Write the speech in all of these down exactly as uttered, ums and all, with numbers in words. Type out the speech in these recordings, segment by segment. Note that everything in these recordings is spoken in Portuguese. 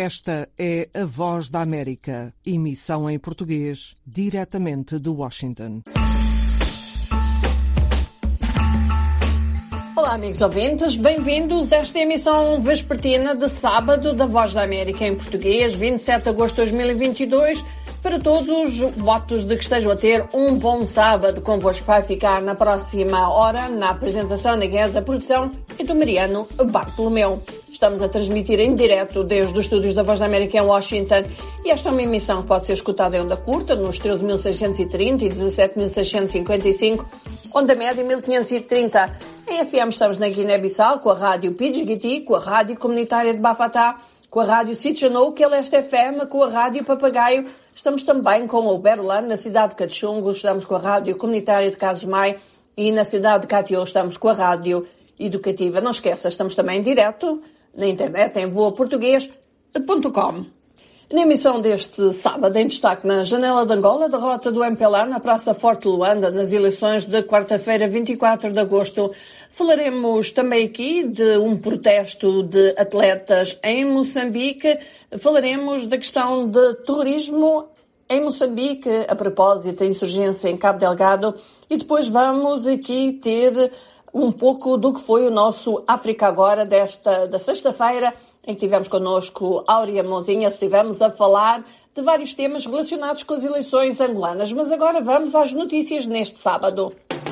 Esta é a Voz da América, emissão em português, diretamente de Washington. Olá, amigos ouvintes, bem-vindos a esta emissão vespertina de sábado da Voz da América em português, vinte e sete de agosto de dois mil e vinte e dois. Para todos, votos de que estejam a ter um bom sábado. Convosco vai ficar na próxima hora, na apresentação da Guesa Produção e do Mariano Bartolomeu. Estamos a transmitir em direto desde os estúdios da Voz da América em Washington e esta é uma emissão que pode ser escutada em onda curta nos treze mil seiscentos e trinta e dezassete mil seiscentos e cinquenta e cinco, onda média mil quinhentos e trinta. Em F M estamos na Guiné-Bissau com a Rádio Pidgiti, com a Rádio Comunitária de Bafatá, com a Rádio Sitchanou, que é Leste F M, com a Rádio Papagaio. Estamos também com o Berlândia, na cidade de Cachungo, estamos com a Rádio Comunitária de Casumai e na cidade de Catió estamos com a Rádio Educativa. Não esqueça, estamos também em direto na internet em voa português ponto com. Na emissão deste sábado, em destaque na Janela de Angola, a derrota do M P L A na Praça Forte Luanda nas eleições de quarta-feira, vinte e quatro de agosto. Falaremos também aqui de um protesto de atletas em Moçambique. Falaremos da questão de terrorismo em Moçambique, a propósito da insurgência em Cabo Delgado. E depois vamos aqui ter um pouco do que foi o nosso África Agora desta da sexta-feira, em que tivemos connosco Áurea Mãozinha, estivemos a falar de vários temas relacionados com as eleições angolanas. Mas agora vamos às notícias neste sábado.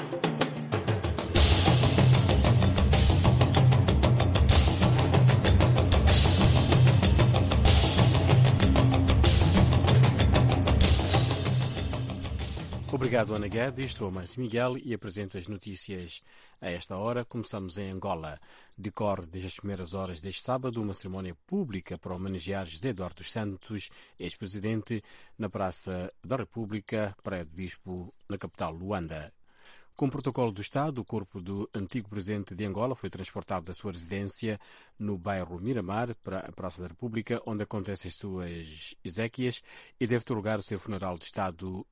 Obrigado, Ana Guedes. Sou Márcio Miguel e apresento as notícias a esta hora. Começamos em Angola. Decorre desde as primeiras horas deste sábado uma cerimónia pública para homenagear José Eduardo dos Santos, ex-presidente, na Praça da República, Praia do Bispo, na capital Luanda. Com protocolo do Estado, o corpo do antigo presidente de Angola foi transportado da sua residência no bairro Miramar para a Praça da República, onde acontecem as suas exéquias, e deve ter lugar o seu funeral de Estado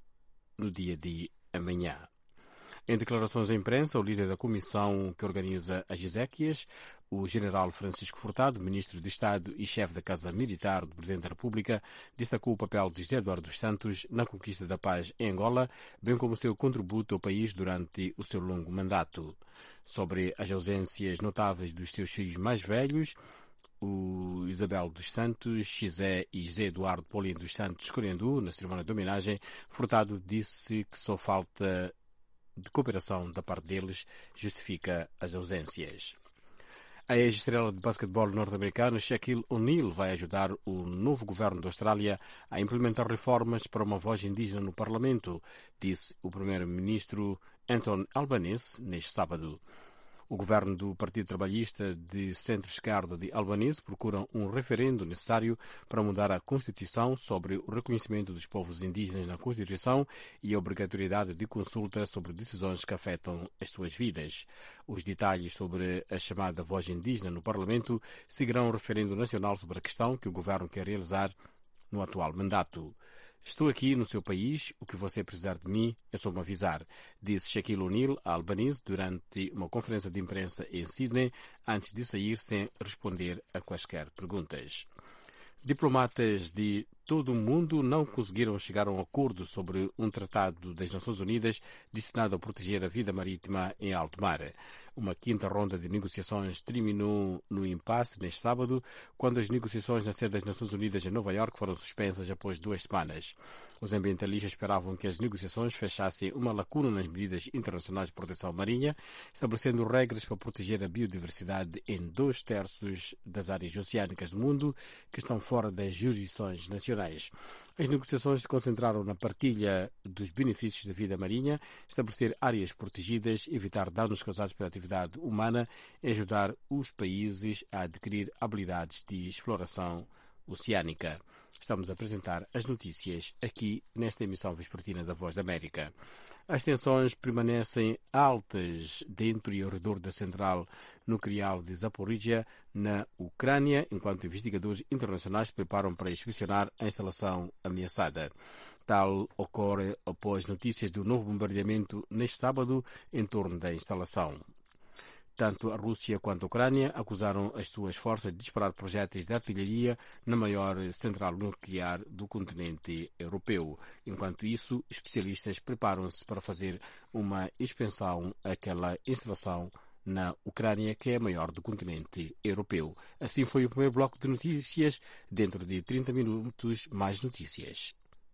no dia de amanhã. Em declarações à imprensa, o líder da comissão que organiza as exéquias, o general Francisco Furtado, ministro de Estado e chefe da Casa Militar do Presidente da República, destacou o papel de José Eduardo dos Santos na conquista da paz em Angola, bem como o seu contributo ao país durante o seu longo mandato. Sobre as ausências notáveis dos seus filhos mais velhos, o Isabel dos Santos, Xizé e José Eduardo Paulino dos Santos Corendu, na cerimónia de homenagem, Furtado disse que só falta de cooperação da parte deles justifica as ausências. A ex-estrela de basquetebol norte-americano Shaquille O'Neal vai ajudar o novo governo da Austrália a implementar reformas para uma voz indígena no Parlamento, disse o primeiro-ministro Anthony Albanese neste sábado. O governo do Partido Trabalhista de centro-esquerda de Albanese procura um referendo necessário para mudar a Constituição sobre o reconhecimento dos povos indígenas na Constituição e a obrigatoriedade de consulta sobre decisões que afetam as suas vidas. Os detalhes sobre a chamada voz indígena no Parlamento seguirão o referendo nacional sobre a questão que o governo quer realizar no atual mandato. Estou aqui no seu país, o que você precisar de mim é só me avisar, disse Shaquille O'Neal a Albanese durante uma conferência de imprensa em Sydney, antes de sair sem responder a quaisquer perguntas. Diplomatas de todo o mundo não conseguiram chegar a um acordo sobre um tratado das Nações Unidas destinado a proteger a vida marítima em alto mar. Uma quinta ronda de negociações terminou no impasse neste sábado, quando as negociações na sede das Nações Unidas em Nova Iorque foram suspensas após duas semanas. Os ambientalistas esperavam que as negociações fechassem uma lacuna nas medidas internacionais de proteção marinha, estabelecendo regras para proteger a biodiversidade em dois terços das áreas oceânicas do mundo que estão fora das jurisdições nacionais. As negociações se concentraram na partilha dos benefícios da vida marinha, estabelecer áreas protegidas, evitar danos causados pela atividade humana e ajudar os países a adquirir habilidades de exploração oceânica. Estamos a apresentar as notícias aqui nesta emissão vespertina da Voz da América. As tensões permanecem altas dentro e ao redor da central nuclear de Zaporizhia, na Ucrânia, enquanto investigadores internacionais se preparam para inspecionar a instalação ameaçada. Tal ocorre após notícias do novo bombardeamento neste sábado em torno da instalação. Tanto a Rússia quanto a Ucrânia acusaram as suas forças de disparar projéteis de artilharia na maior central nuclear do continente europeu. Enquanto isso, especialistas preparam-se para fazer uma inspeção àquela instalação na Ucrânia, que é a maior do continente europeu. Assim foi o primeiro bloco de notícias. Dentro de trinta minutos, mais notícias.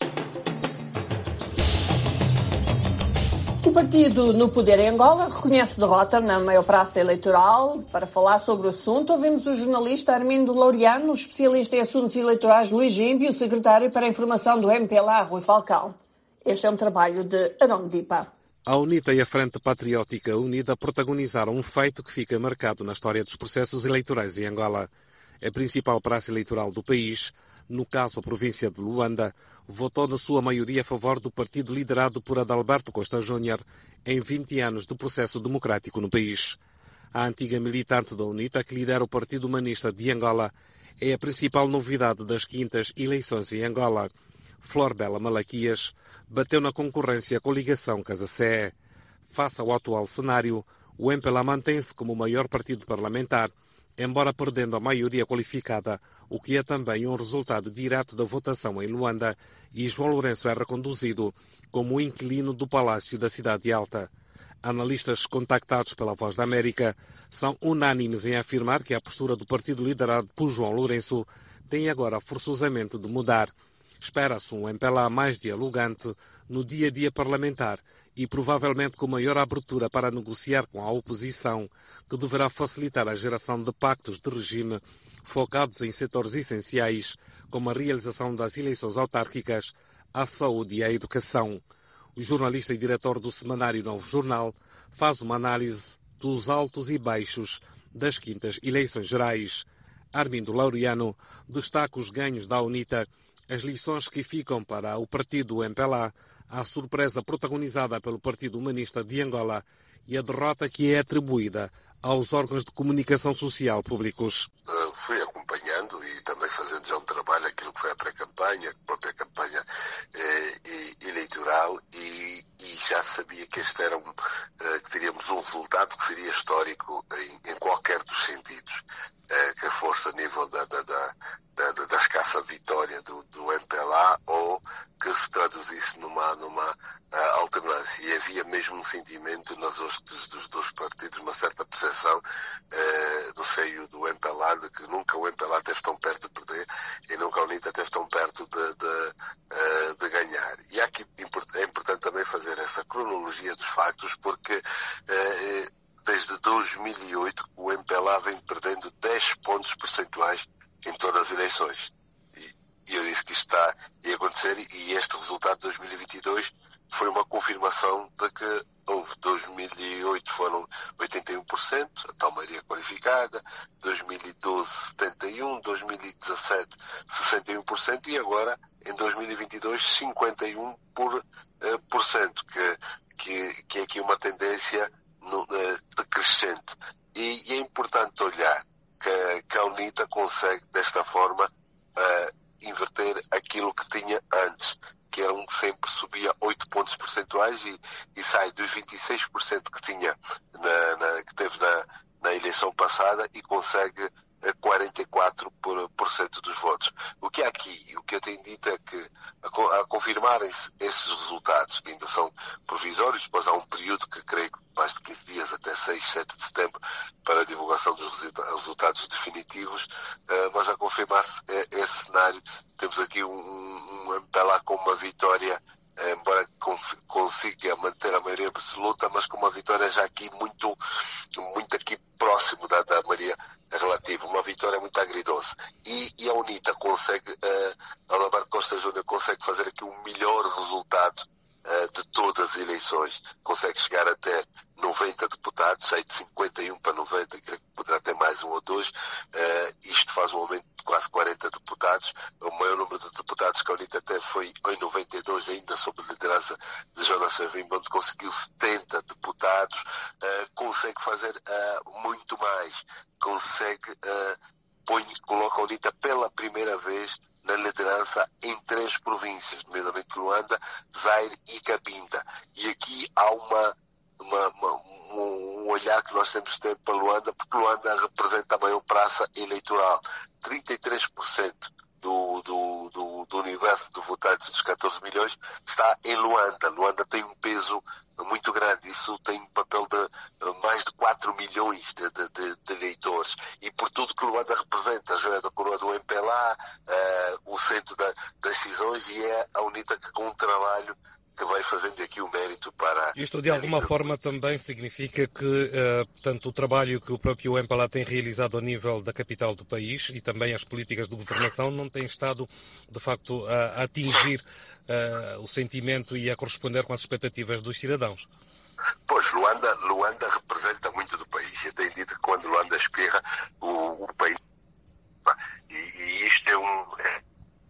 O partido no poder em Angola reconhece derrota na maior praça eleitoral. Para falar sobre o assunto, ouvimos o jornalista Armindo Laureano, o especialista em assuntos eleitorais Luís Gimbi e o secretário para a informação do M P L A, Rui Falcão. Este é um trabalho de Arão Dipa. A UNITA e a Frente Patriótica Unida protagonizaram um feito que fica marcado na história dos processos eleitorais em Angola. A principal praça eleitoral do país, no caso a província de Luanda, votou na sua maioria a favor do partido liderado por Adalberto Costa Júnior em vinte anos de processo democrático no país. A antiga militante da UNITA, que lidera o Partido Humanista de Angola, é a principal novidade das quintas eleições em Angola. Flor Bela Malaquias bateu na concorrência com a coligação Casa-C E. Face ao atual cenário, o M P L A mantém-se como o maior partido parlamentar, embora perdendo a maioria qualificada, o que é também um resultado direto da votação em Luanda, e João Lourenço é reconduzido como o inquilino do Palácio da Cidade Alta. Analistas contactados pela Voz da América são unânimes em afirmar que a postura do partido liderado por João Lourenço tem agora forçosamente de mudar. Espera-se um M P L A mais dialogante no dia-a-dia parlamentar e provavelmente com maior abertura para negociar com a oposição, que deverá facilitar a geração de pactos de regime focados em setores essenciais, como a realização das eleições autárquicas, a saúde e a educação. O jornalista e diretor do semanário Novo Jornal faz uma análise dos altos e baixos das quintas eleições gerais. Armindo Laureano destaca os ganhos da UNITA, as lições que ficam para o partido M P L A, a surpresa protagonizada pelo Partido Humanista de Angola e a derrota que é atribuída aos órgãos de comunicação social públicos. Uh, fui acompanhando e também fazendo já um trabalho, aquilo que foi a pré-campanha, a própria campanha eh, eleitoral, e, e já sabia que este era um, uh, que teríamos um resultado que seria histórico em, em qualquer dos sentidos, uh, que fosse a nível da, da, da, da, da escassa vitória do, do M P L A, ou que se traduzisse numa, numa uh, alternância. E havia mesmo um sentimento nas hostes dos dois partidos, uma certa percepção uh, do seio do M P L A de que nunca o M P L A esteve tão perto de perder e nunca a UNITA esteve tão perto de, de, uh, de ganhar. E aqui é importante também fazer essa cronologia dos factos, porque uh, desde dois mil e oito o M P L A vem perdendo dez pontos percentuais em todas as eleições. E, e eu disse que isto está a acontecer, e este resultado de dois mil e vinte e dois foi uma confirmação de que houve. dois mil e oito foram oitenta e um por cento, a tal maioria qualificada, dois mil e doze setenta e um por cento, dois mil e dezassete sessenta e um por cento e agora em dois mil e vinte e dois cinquenta e um por cento, que, que, que é aqui uma tendência no, decrescente. E, e é importante olhar que, que a UNITA consegue desta forma uh, inverter aquilo que tinha antes, que era um que sempre subia oito pontos percentuais e, e sai dos vinte e seis por cento que tinha na, na, que teve na, na eleição passada e consegue quarenta e quatro por cento dos votos. O que há aqui, o que eu tenho dito é que a, a confirmarem-se esses resultados, que ainda são provisórios, depois há um período que creio que mais de quinze dias, até seis, sete de setembro, para a divulgação dos resultados definitivos, uh, mas a confirmar-se esse cenário, temos aqui um, um M P L A com uma vitória, embora consiga manter a maioria absoluta, mas com uma vitória já aqui muito, muito aqui próximo da, da maioria relativa, uma vitória muito agridoce. E, e a UNITA consegue, uh, Adalberto Costa Júnior consegue fazer aqui um melhor resultado uh, de todas as eleições, consegue chegar até noventa deputados, sai de cinquenta e um para noventa, creio que poderá ter mais um ou dois, uh, isto faz um aumento de quase quarenta deputados, o maior número de deputados que a UNITA teve foi em noventa e dois, ainda sob a liderança de Jonas Savimbi, onde conseguiu setenta deputados, uh, consegue fazer uh, muito mais, consegue, uh, põe, coloca a UNITA pela primeira vez na liderança em três províncias, nomeadamente Luanda, Zaire e Cabinda. E aqui há uma, uma, uma um, um olhar que nós temos de ter para Luanda, porque Luanda representa também uma praça eleitoral. trinta e três por cento do, do, do, do universo de votantes dos catorze milhões está em Luanda. Luanda tem um peso muito grande, isso tem um papel de mais de quatro milhões de, de, de, de eleitores. E por tudo que Luanda representa, a joia da coroa do M P L A, uh, o centro da, das decisões, e é a UNITA que, com um trabalho, que vai fazendo aqui o mérito para... Isto, de alguma forma, também significa que, uh, portanto, o trabalho que o próprio M P L A tem realizado ao nível da capital do país e também as políticas de governação não têm estado, de facto, a, a atingir uh, o sentimento e a corresponder com as expectativas dos cidadãos. Pois, Luanda, Luanda representa muito do país. Eu tenho dito que quando Luanda espirra, o, o país... E, e isto é um... É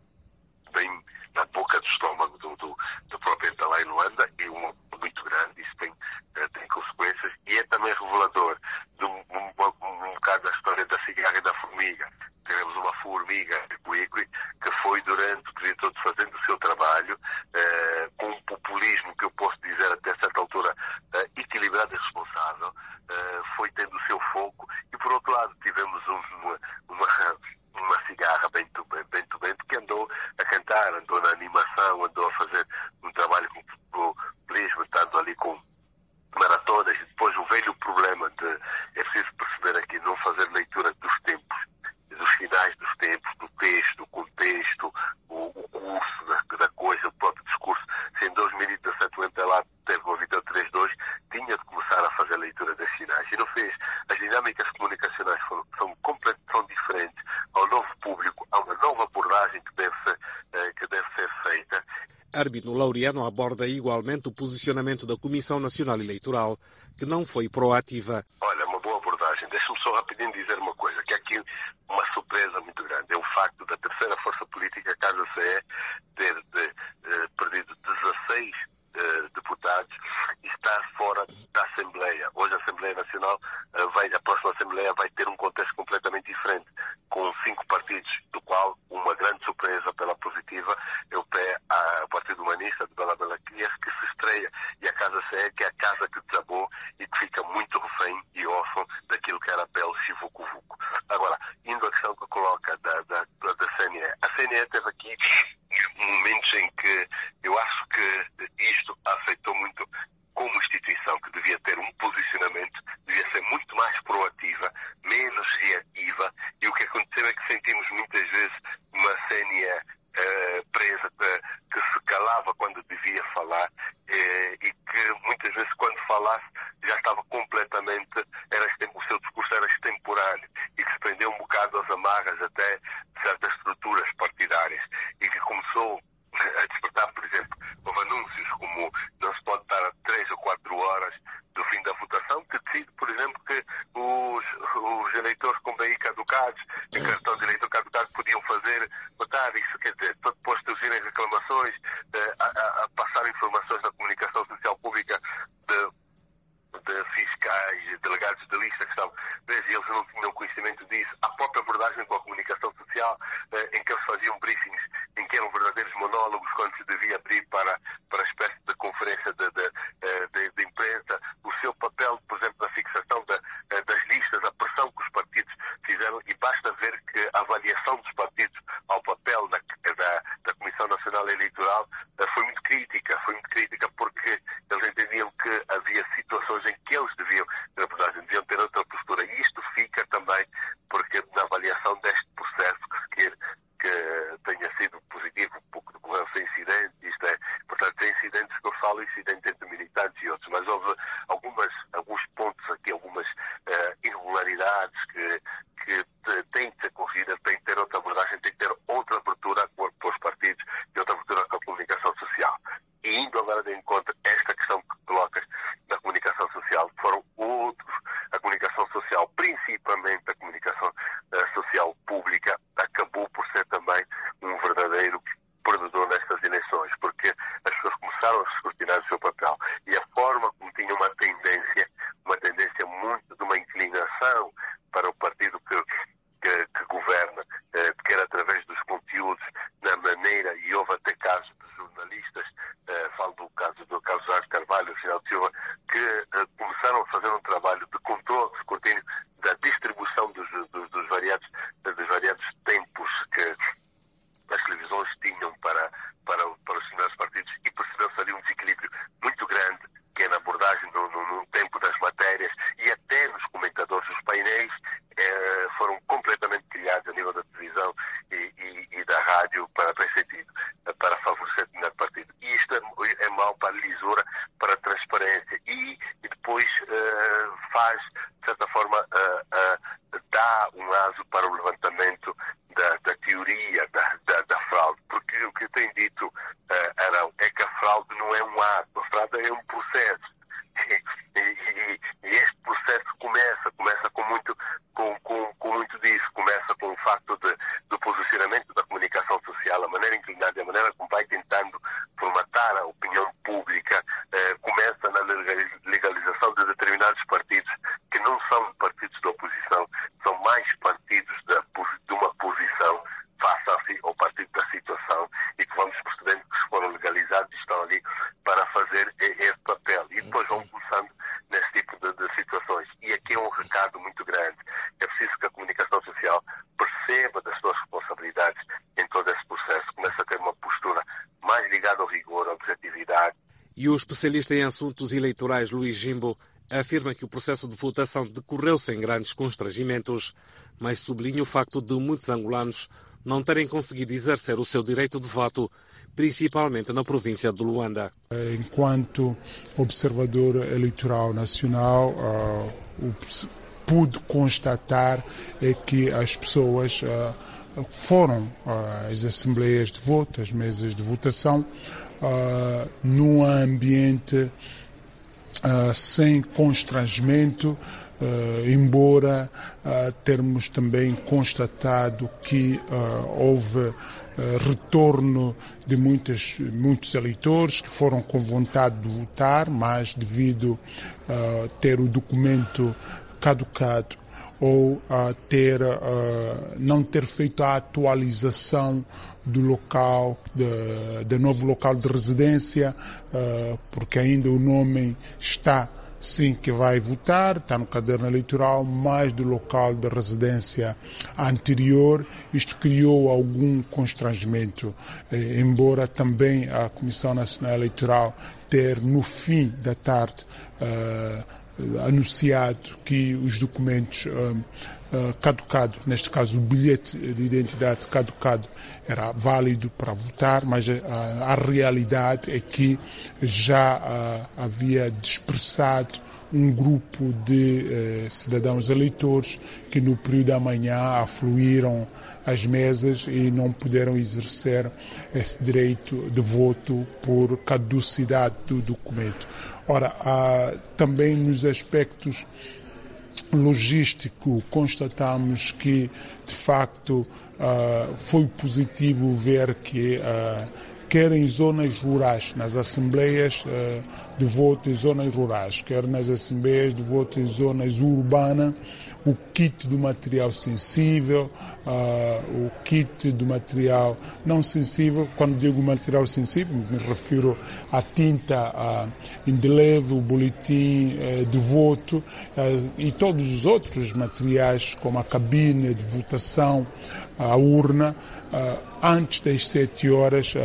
bem na boca do estômago do, do, do próprio M P L A em Luanda, e um muito grande, isso tem, tem consequências, e é também revelador de um, um, um, um bocado da história da cigarra e da formiga. Tivemos uma formiga que foi durante o dia todo fazendo o seu trabalho, eh, com um populismo que eu posso dizer até certa altura eh, equilibrado e responsável, eh, foi tendo o seu foco, e por outro lado tivemos um, uma, uma, uma cigarra bem tubente que andou a cantar, andou na animação, andou a fazer um trabalho com o populismo, estando ali com maratonas, e depois o velho problema de, é preciso perceber aqui, não fazer leitura dos tempos, dos finais dos tempos, do texto, do contexto, o, o curso da, da coisa, o próprio discurso. Se em dois mil e dezassete o M P L A teve uma vitória três dois, tinha de começar a fazer a leitura das finais. E não fez. As dinâmicas comunicacionais foram, são completamente são diferentes. Ao novo público, há uma nova abordagem que deve ser, eh, que deve ser feita. Arbino Laureano aborda igualmente o posicionamento da Comissão Nacional Eleitoral, que não foi proativa. Olha, uma boa abordagem. Deixa-me só rapidinho dizer uma coisa, que é aqui uma surpresa muito grande. É o facto da terceira força política, Casa C E, ter de, eh, perdido dezasseis eh, deputados e estar fora da Assembleia. Hoje a Assembleia Nacional, eh, vai, a próxima Assembleia vai ter um contexto completamente diferente, com cinco partidos, do qual uma grande surpresa pela positiva é o P E, a Partido Humanista de Bela Belaquias, que se estreia, e a Casa C E, que é a casa que desabou e que fica muito refém e órfão daquilo que era a P L Chivuco-Vuco. Agora, indo à questão que coloca da, da, da C N E, a C N E teve aqui momentos em que eu acho que isto afetou muito como instituição, que devia ter um posicionamento, devia ser muito mais proativa, menos reativa, e o que aconteceu é que sentimos muitas vezes uma C N E uh, presa, que, que se calava quando devia falar, uh, e que muitas vezes quando falasse já estava completamente, era, o seu discurso era extemporâneo, e que se prendeu um bocado às amarras até de certas estruturas partidárias, e que começou a despertar, por exemplo, houve anúncios como não se pode estar a três ou quatro horas do fim da votação, que decide, por exemplo, que os, os eleitores com B I caducados e cartão de eleitor caducado podiam fazer, votar. Isso quer dizer, depois de surgirem reclamações, a, a, a passar informações na comunicação social pública de, de fiscais, delegados de lista que estavam, mas eles não tinham conhecimento disso. A própria abordagem com a comunicação social, em que eles faziam briefings, em que eram verdadeiros monólogos, quando se devia abrir para, para a espécie de conferência de, de, de, de imprensa, o seu papel, por exemplo, na fixação da, das listas, a pressão que os partidos fizeram, e basta ver que a avaliação dos partidos ao papel da, da, da Comissão Nacional Eleitoral foi muito crítica, foi muito crítica porque eles entendiam que havia situações em que eles deviam, na verdade, deviam ter outra postura, e isto fica também porque na avaliação deste processo que se quer que tenha sido positivo, um pouco de correção sem incidentes, isto é, portanto, tem incidentes que eu falo, incidentes entre militantes e outros, mas houve algumas, alguns pontos aqui, algumas uh, irregularidades que, que têm de ser corrigidas, têm de ter outra abordagem, têm de ter outra abertura para os partidos e outra abertura com a comunicação social. E indo agora de encontro a esta questão que colocas da comunicação social, foram outros, a comunicação social, principalmente a comunicação uh, social pública, acabou por ser também um verdadeiro perdedor nestas eleições, porque as pessoas começaram a escrutinar o seu papel, e a forma como tinha uma tendência, uma tendência muito de uma inclinação para o partido que, que, que governa, eh, quer através dos conteúdos, na maneira, e houve até casos de jornalistas, eh, falo do caso do Carlos Jorge Carvalho, Reginaldo Silva, que eh, começaram a fazer um uh, dá um aso para o levantamento da, da teoria da, da, da fraude, porque o que eu tenho dito, uh, Arão, é que a fraude não é um ato, a fraude é um processo. E, e, e este processo começa, começa com muito, com, com, com muito disso, começa com o facto de, do posicionamento da comunicação social, a maneira inclinada, a maneira como vai tentando formatar a opinião pública, eh, começa na legalização de determinados partidos que não são partidos da oposição, são mais partidos da, de uma posição face ao partido da situação, e que vamos percebendo que foram legalizados e estão ali para fazer esse papel. E depois vão começando nesse tipo de, de situações. E aqui é um recado muito grande. É preciso que a comunicação social perceba das suas responsabilidades em todo esse processo. Começa a ter uma postura mais ligada ao rigor, à objetividade. E o especialista em assuntos eleitorais, Luís Jimbo, afirma que o processo de votação decorreu sem grandes constrangimentos, mas sublinha o facto de muitos angolanos não terem conseguido exercer o seu direito de voto, principalmente na província de Luanda. Enquanto observador eleitoral nacional, uh, o que pude constatar é que as pessoas uh, foram uh, às assembleias de voto, às mesas de votação, uh, num ambiente uh, sem constrangimento, Uh, embora uh, termos também constatado que uh, houve uh, retorno de muitos, muitos eleitores que foram com vontade de votar, mas devido a uh, ter o documento caducado ou a ter, uh, não ter feito a atualização do local, de, de novo local de residência, uh, porque ainda o nome está sim que vai votar, está no caderno eleitoral, mas do local de residência anterior. Isto criou algum constrangimento, eh, embora também a Comissão Nacional Eleitoral ter no fim da tarde eh, anunciado que os documentos eh, eh, caducados, neste caso o bilhete de identidade caducado, era válido para votar, mas a, a realidade é que já a, havia dispersado um grupo de eh, cidadãos eleitores que no período da manhã afluíram às mesas e não puderam exercer esse direito de voto por caducidade do documento. Ora, há, também nos aspectos logísticos constatamos que, de facto, Uh, foi positivo ver que, uh, quer em zonas rurais, nas assembleias uh, de voto em zonas rurais, quer nas assembleias de voto em zonas urbanas, o kit do material sensível, uh, o kit do material não sensível. Quando digo material sensível, me refiro à tinta uh, indelével, o boletim uh, de voto uh, e todos os outros materiais, como a cabine de votação, a urna, uh, antes das sete horas uh,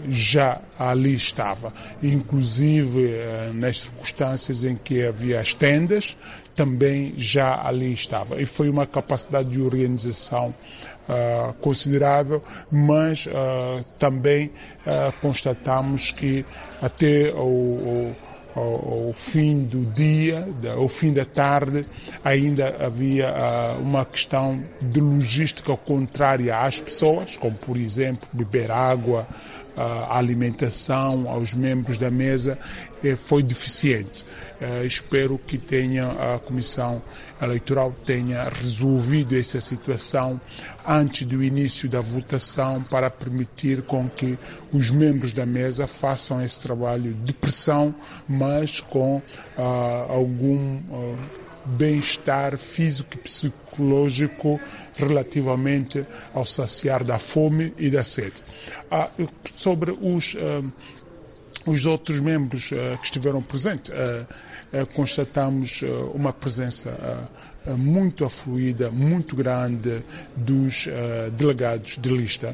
já ali estava. Inclusive, uh, nas circunstâncias em que havia as tendas, também já ali estava. E foi uma capacidade de organização uh, considerável, mas uh, também uh, constatamos que até o, o Ao, ao fim do dia, ao fim da tarde, ainda havia uh, uma questão de logística contrária às pessoas, como, por exemplo, beber água, uh, alimentação aos membros da mesa, eh, foi deficiente. Uh, espero que tenha, a Comissão Eleitoral tenha resolvido essa situação antes do início da votação, para permitir com que os membros da mesa façam esse trabalho de pressão, mas com uh, algum uh, bem-estar físico e psicológico relativamente ao saciar da fome e da sede. Uh, sobre os, uh, os outros membros uh, que estiveram presentes, uh, uh, constatamos uh, uma presença uh, muito afluída, muito grande dos uh, delegados de lista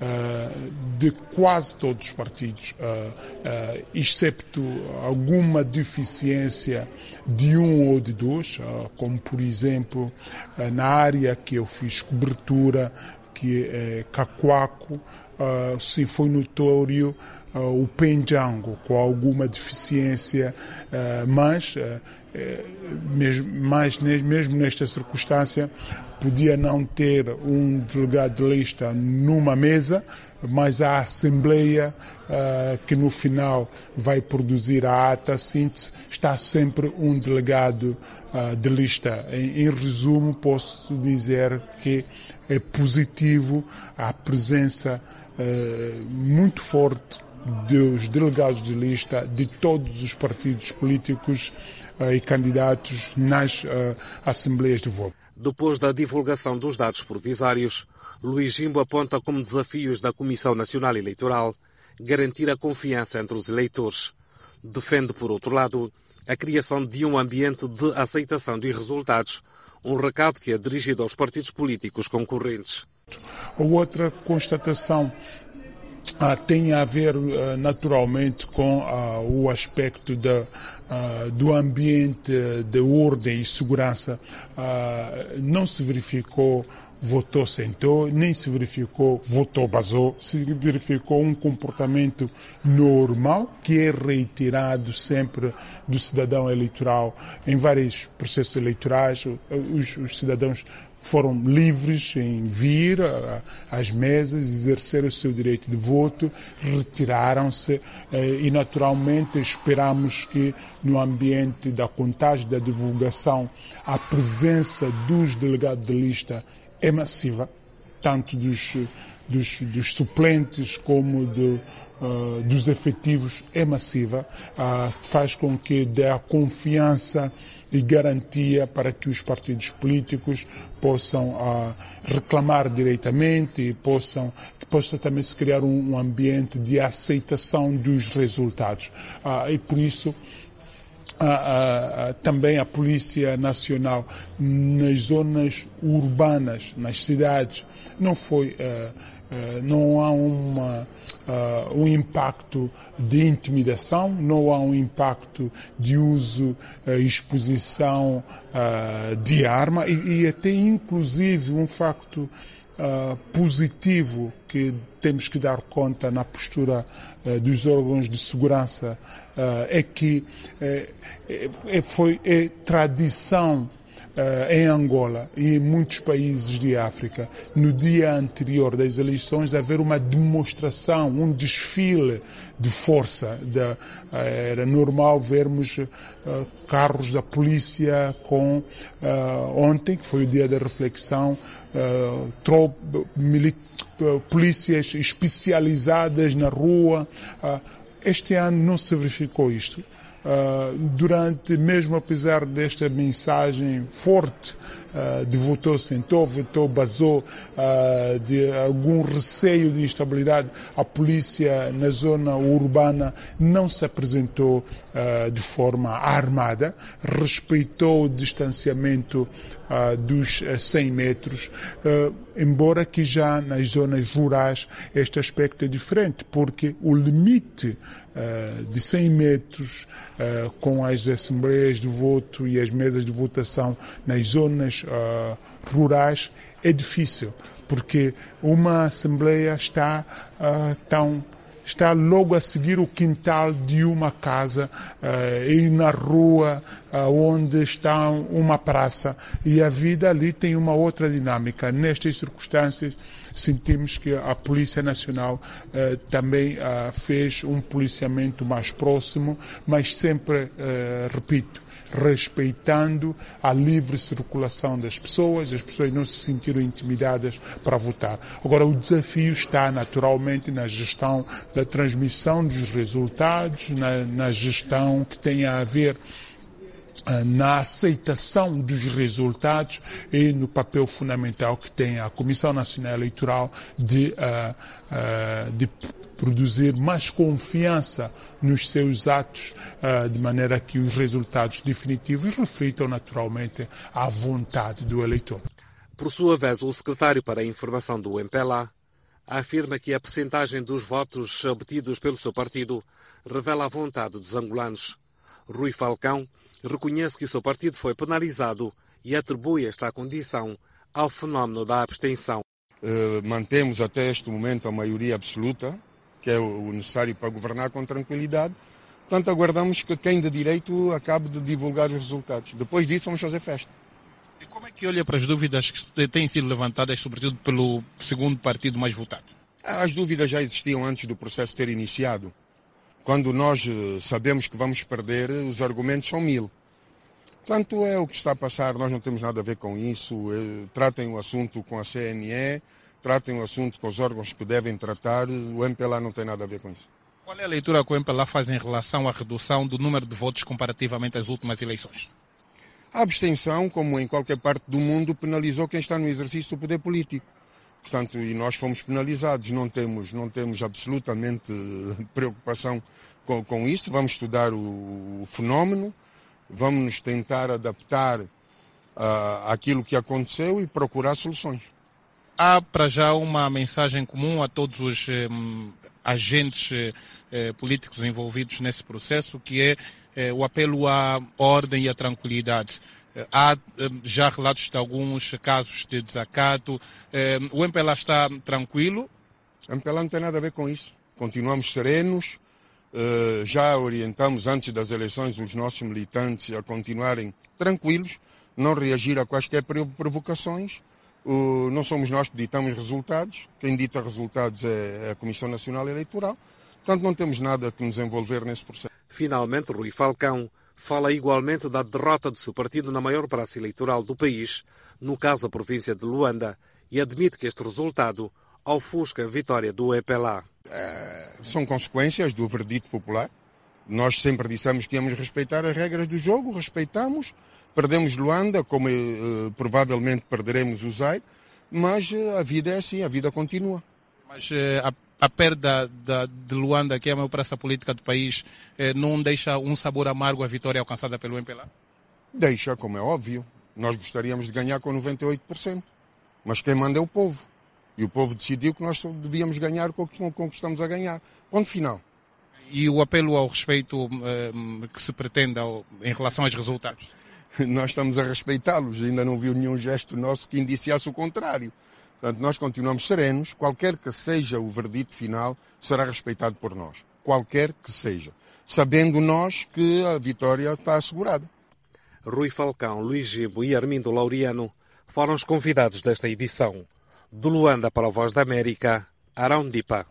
uh, de quase todos os partidos, uh, uh, excepto alguma deficiência de um ou de dois, uh, como por exemplo uh, na área que eu fiz cobertura, que é Cacoaco, uh, sim, foi notório uh, o Penjango com alguma deficiência, uh, mas, uh, mesmo, mas mesmo nesta circunstância podia não ter um delegado de lista numa mesa, mas a Assembleia, uh, que no final vai produzir a ata, a síntese, está sempre um delegado uh, de lista. Em, em resumo, posso dizer que é positivo a presença uh, muito forte dos delegados de lista de todos os partidos políticos uh, e candidatos nas uh, Assembleias de voto. Depois da divulgação dos dados provisórios, Luís Jimbo aponta como desafios da Comissão Nacional Eleitoral garantir a confiança entre os eleitores. Defende, por outro lado, a criação de um ambiente de aceitação de resultados, um recado que é dirigido aos partidos políticos concorrentes. A outra constatação ah, tem a ver ah, naturalmente com ah, o aspecto da Uh, do ambiente de ordem e segurança. Uh, não se verificou votou sentou, nem se verificou votou basou, se verificou um comportamento normal que é reiterado sempre do cidadão eleitoral em vários processos eleitorais. Os, os cidadãos foram livres em vir às mesas, exercer o seu direito de voto, retiraram-se e naturalmente esperamos que no ambiente da contagem, da divulgação, a presença dos delegados de lista é massiva, tanto dos, dos, dos suplentes como do, uh, dos efetivos é massiva, uh, faz com que dê a confiança e garantia para que os partidos políticos possam uh, reclamar diretamente e possam, que possa também se criar um, um ambiente de aceitação dos resultados. Uh, e por isso Uh, uh, uh, também a Polícia Nacional nas zonas urbanas, nas cidades, não foi, uh, uh, não há uma, uh, um impacto de intimidação, não há um impacto de uso e uh, exposição uh, de arma e, e até inclusive um facto Uh, positivo que temos que dar conta na postura uh, dos órgãos de segurança uh, é que uh, é, foi é tradição uh, em Angola e em muitos países de África, no dia anterior das eleições, haver uma demonstração, um desfile de força. Da, uh, era normal vermos uh, carros da polícia com, uh, ontem, que foi o dia da reflexão, Uh, tro- mili- uh, polícias especializadas na rua. Uh, este ano não se verificou isto. Uh, durante, mesmo apesar desta mensagem forte uh, de votou sentou, votou basou, uh, de algum receio de instabilidade, a polícia na zona urbana não se apresentou uh, de forma armada, respeitou o distanciamento Uh, dos uh, cem metros, uh, embora que já nas zonas rurais este aspecto é diferente, porque o limite uh, de cem metros uh, com as assembleias de voto e as mesas de votação nas zonas uh, rurais é difícil, porque uma assembleia está uh, tão está logo a seguir o quintal de uma casa uh, e na rua uh, onde está uma praça, e a vida ali tem uma outra dinâmica. Nestas circunstâncias sentimos que a Polícia Nacional uh, também uh, fez um policiamento mais próximo, mas sempre, uh, repito, respeitando a livre circulação das pessoas, as pessoas não se sentiram intimidadas para votar. Agora, o desafio está naturalmente na gestão da transmissão dos resultados, na, na gestão que tem a ver na aceitação dos resultados e no papel fundamental que tem a Comissão Nacional Eleitoral de, uh, uh, de produzir mais confiança nos seus atos, uh, de maneira que os resultados definitivos reflitam naturalmente a vontade do eleitor. Por sua vez, o secretário para a Informação do M P L A afirma que a percentagem dos votos obtidos pelo seu partido revela a vontade dos angolanos. Rui Falcão reconhece que o seu partido foi penalizado e atribui esta condição ao fenómeno da abstenção. Uh, mantemos até este momento a maioria absoluta, que é o necessário para governar com tranquilidade. Portanto, aguardamos que quem de direito acabe de divulgar os resultados. Depois disso, vamos fazer festa. E como é que olha para as dúvidas que têm sido levantadas, sobretudo pelo segundo partido mais votado? As dúvidas já existiam antes do processo ter iniciado. Quando nós sabemos que vamos perder, os argumentos são mil. Portanto, é o que está a passar, nós não temos nada a ver com isso. Tratem o assunto com a C N E, tratem o assunto com os órgãos que devem tratar. O M P L A não tem nada a ver com isso. Qual é a leitura que o M P L A faz em relação à redução do número de votos comparativamente às últimas eleições? A abstenção, como em qualquer parte do mundo, penalizou quem está no exercício do poder político. Portanto, e nós fomos penalizados. Não temos, não temos absolutamente preocupação com, com isso. Vamos estudar o, o fenómeno. Vamos nos tentar adaptar uh, àquilo que aconteceu e procurar soluções. Há para já uma mensagem comum a todos os um, agentes uh, políticos envolvidos nesse processo, que é uh, o apelo à ordem e à tranquilidade. Uh, há uh, já relatos de alguns casos de desacato. Uh, o M P L A está tranquilo? O M P L A não tem nada a ver com isso. Continuamos serenos. Uh, já orientamos antes das eleições os nossos militantes a continuarem tranquilos, não reagir a quaisquer provocações. Uh, não somos nós que ditamos resultados, quem dita resultados é a Comissão Nacional Eleitoral, portanto não temos nada que nos envolver nesse processo. Finalmente, Rui Falcão fala igualmente da derrota do seu partido na maior praça eleitoral do país, no caso a província de Luanda, e admite que este resultado ofusca a vitória do M P L A. É, são consequências do verdito popular. Nós sempre dissemos que íamos respeitar as regras do jogo, respeitamos, perdemos Luanda, como eh, provavelmente perderemos o Zaire, mas eh, a vida é assim, a vida continua. Mas eh, a, a perda da, de Luanda, que é a maior praça política do país, eh, não deixa um sabor amargo à vitória alcançada pelo M P L A? Deixa, como é óbvio. Nós gostaríamos de ganhar com noventa e oito por cento, mas quem manda é o povo. E o povo decidiu que nós devíamos ganhar com o que estamos a ganhar. Ponto final. E o apelo ao respeito uh, que se pretende ao, em relação aos resultados? Nós estamos a respeitá-los. Ainda não viu nenhum gesto nosso que indiciasse o contrário. Portanto, nós continuamos serenos. Qualquer que seja o verdito final, será respeitado por nós. Qualquer que seja. Sabendo nós que a vitória está assegurada. Rui Falcão, Luís Gibo e Armindo Laureano foram os convidados desta edição. De Luanda para a Voz da América, Arão Dipa.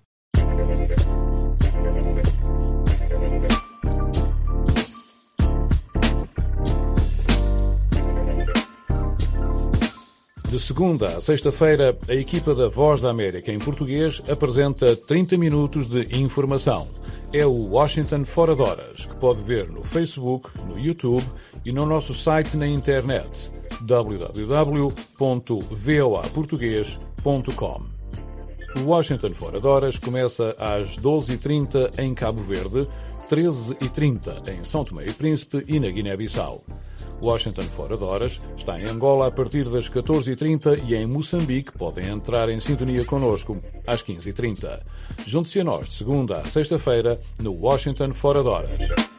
De segunda a sexta-feira, a equipa da Voz da América em português apresenta trinta minutos de informação. É o Washington Fora de Horas, que pode ver no Facebook, no YouTube e no nosso site na internet w w w ponto voa português ponto com. O Washington Fora de Horas começa às doze e trinta em Cabo Verde, treze e trinta em São Tomé e Príncipe e na Guiné-Bissau. Washington Fora de Horas está em Angola a partir das catorze e trinta e em Moçambique podem entrar em sintonia connosco às quinze e trinta. Junte-se a nós de segunda a sexta-feira no Washington Fora de Horas.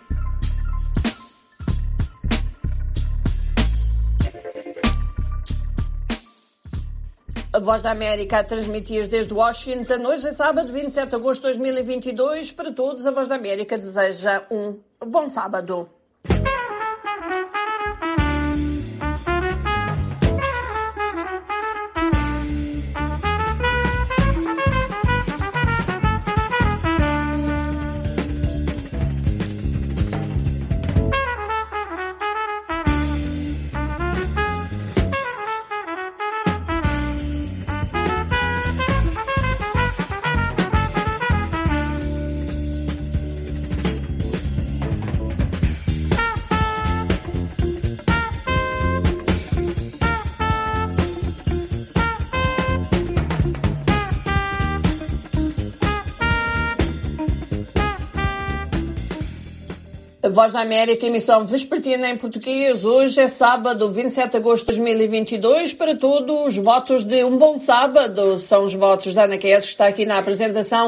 A Voz da América a transmitir desde Washington. Hoje é sábado, vinte e sete de agosto de dois mil e vinte e dois. Para todos, a Voz da América deseja um bom sábado. A Voz da América, emissão vespertina em português. Hoje é sábado, vinte e sete de agosto de dois mil e vinte e dois. Para todos, votos de um bom sábado. São os votos da Ana Quedes, que está aqui na apresentação,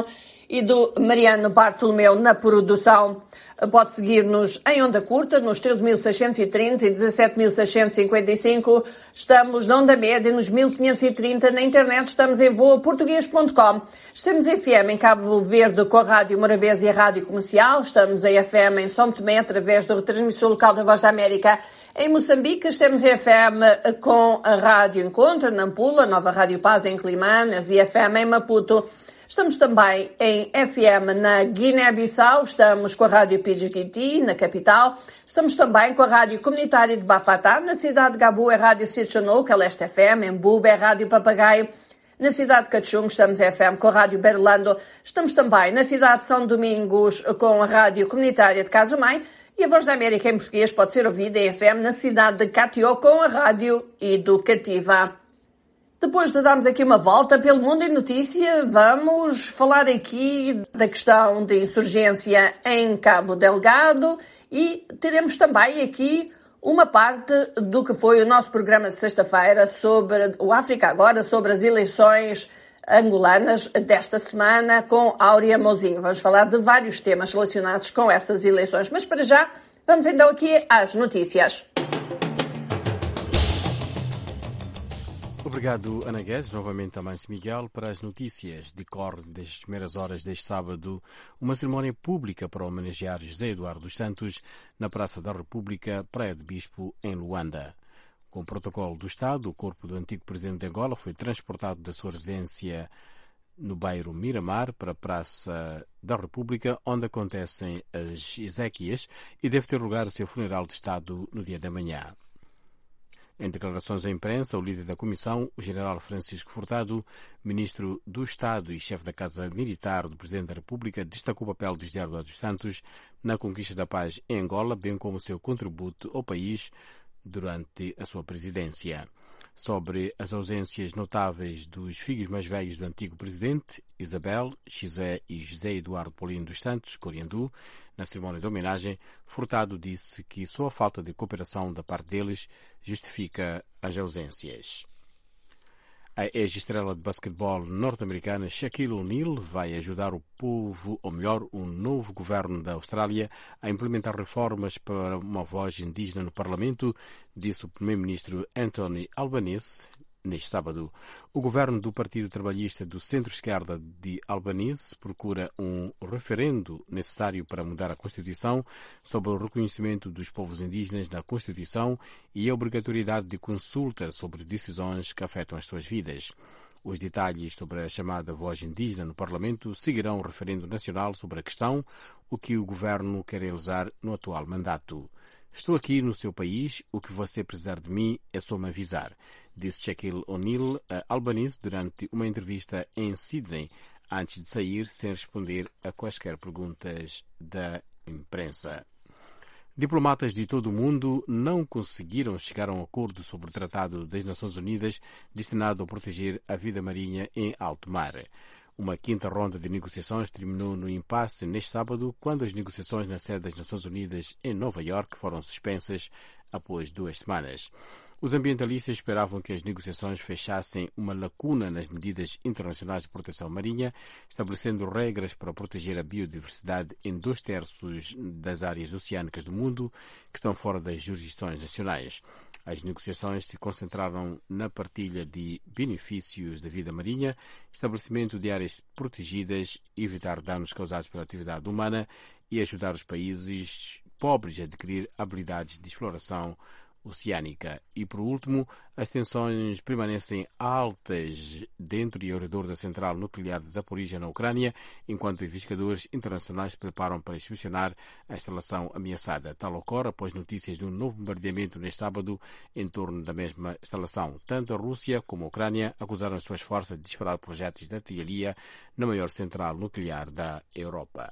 e do Mariano Bartolomeu na produção. Pode seguir-nos em onda curta nos treze mil seiscentos e trinta e dezassete mil seiscentos e cinquenta e cinco. Estamos na onda média nos mil quinhentos e trinta. Na internet estamos em voa português ponto com. Estamos em F M em Cabo Verde com a Rádio Morabeza e a Rádio Comercial. Estamos em F M em São Tomé através do retransmissor local da Voz da América. Em Moçambique estamos em F M com a Rádio Encontro, Nampula, Nova Rádio Paz em Climanas e F M em Maputo. Estamos também em F M na Guiné-Bissau, estamos com a Rádio Pidgequiti, na capital. Estamos também com a Rádio Comunitária de Bafatá, na cidade de Gabu é Rádio Sitchonou, que é Leste F M, em Buba é Rádio Papagaio. Na cidade de Cachungo estamos em F M com a Rádio Berlando. Estamos também na cidade de São Domingos com a Rádio Comunitária de Casumai. E a Voz da América em português pode ser ouvida em F M na cidade de Catió com a Rádio Educativa. Depois de darmos aqui uma volta pelo mundo em notícia, vamos falar aqui da questão de insurgência em Cabo Delgado e teremos também aqui uma parte do que foi o nosso programa de sexta-feira sobre o África Agora, sobre as eleições angolanas desta semana com Áurea Mozinho. Vamos falar de vários temas relacionados com essas eleições, mas para já vamos então aqui às notícias. Obrigado, Ana Guedes. Novamente a Mãe-se Miguel para as notícias. Decorre desde as primeiras horas deste sábado uma cerimónia pública para homenagear José Eduardo dos Santos na Praça da República, Praia de Bispo, em Luanda. Com o protocolo do Estado, o corpo do antigo presidente de Angola foi transportado da sua residência no bairro Miramar para a Praça da República, onde acontecem as exéquias e deve ter lugar o seu funeral de Estado no dia da manhã. Em declarações à imprensa, o líder da comissão, o general Francisco Furtado, ministro do Estado e chefe da Casa Militar do Presidente da República, destacou o papel de José Eduardo dos Santos na conquista da paz em Angola, bem como o seu contributo ao país durante a sua presidência. Sobre as ausências notáveis dos filhos mais velhos do antigo presidente, Isabel, José e José Eduardo Paulino dos Santos, Coriandu, na cerimónia de homenagem, Furtado disse que só a falta de cooperação da parte deles justifica as ausências. A ex-estrela de basquetebol norte-americana Shaquille O'Neal vai ajudar o povo, ou melhor, o novo governo da Austrália, a implementar reformas para uma voz indígena no Parlamento, disse o primeiro-ministro Anthony Albanese neste sábado. O governo do Partido Trabalhista do Centro-Esquerda de Albanese procura um referendo necessário para mudar a Constituição sobre o reconhecimento dos povos indígenas na Constituição e a obrigatoriedade de consulta sobre decisões que afetam as suas vidas. Os detalhes sobre a chamada voz indígena no Parlamento seguirão o referendo nacional sobre a questão, o que o governo quer realizar no atual mandato. Estou aqui no seu país, o que você precisar de mim é só me avisar, disse Shaquille O'Neal a Albanese durante uma entrevista em Sydney, antes de sair sem responder a quaisquer perguntas da imprensa. Diplomatas de todo o mundo não conseguiram chegar a um acordo sobre o Tratado das Nações Unidas destinado a proteger a vida marinha em alto mar. Uma quinta ronda de negociações terminou no impasse neste sábado, quando as negociações na sede das Nações Unidas em Nova Iorque foram suspensas após duas semanas. Os ambientalistas esperavam que as negociações fechassem uma lacuna nas medidas internacionais de proteção marinha, estabelecendo regras para proteger a biodiversidade em dois terços das áreas oceânicas do mundo que estão fora das jurisdições nacionais. As negociações se concentraram na partilha de benefícios da vida marinha, estabelecimento de áreas protegidas, evitar danos causados pela atividade humana e ajudar os países pobres a adquirir habilidades de exploração oceânica. E, por último, as tensões permanecem altas dentro e ao redor da central nuclear de Zaporizhia, na Ucrânia, enquanto investigadores internacionais se preparam para inspecionar a instalação ameaçada. Tal ocorre após notícias de um novo bombardeamento neste sábado em torno da mesma instalação. Tanto a Rússia como a Ucrânia acusaram as suas forças de disparar projetos de artilharia na maior central nuclear da Europa.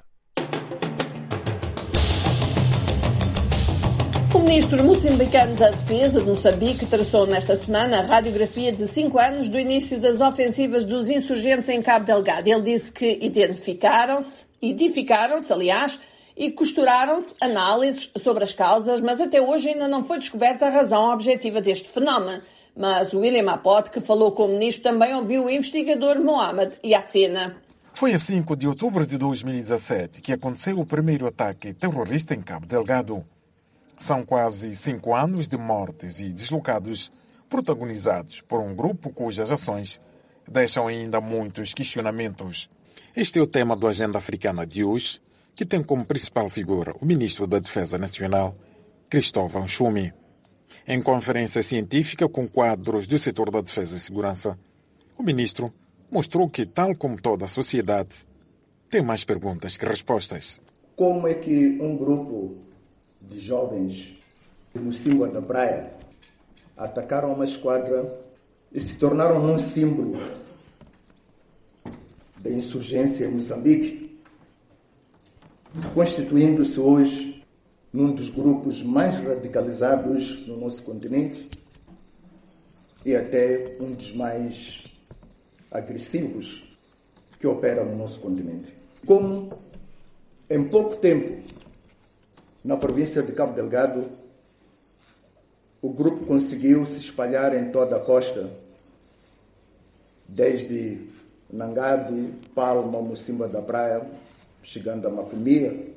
O ministro moçambicano da Defesa de Moçambique traçou nesta semana a radiografia de cinco anos do início das ofensivas dos insurgentes em Cabo Delgado. Ele disse que identificaram-se, edificaram-se, aliás, e costuraram-se análises sobre as causas, mas até hoje ainda não foi descoberta a razão objetiva deste fenómeno. Mas William Apote, que falou com o ministro, também ouviu o investigador Mohamed Yassina. Foi a cinco de outubro de dois mil e dezassete que aconteceu o primeiro ataque terrorista em Cabo Delgado. São quase cinco anos de mortes e deslocados protagonizados por um grupo cujas ações deixam ainda muitos questionamentos. Este é o tema do Agenda Africana de hoje, que tem como principal figura o Ministro da Defesa Nacional, Cristóvão Nchumi. Em conferência científica com quadros do setor da defesa e segurança, o Ministro mostrou que, tal como toda a sociedade, tem mais perguntas que respostas. Como é que um grupo de jovens de Mocímboa da Praia atacaram uma esquadra e se tornaram um símbolo da insurgência em Moçambique, constituindo-se hoje num dos grupos mais radicalizados no nosso continente e até um dos mais agressivos que operam no nosso continente. Como, em pouco tempo, na província de Cabo Delgado, o grupo conseguiu se espalhar em toda a costa, desde Nangade, Palma, Mocímboa da Praia, chegando a Macomia,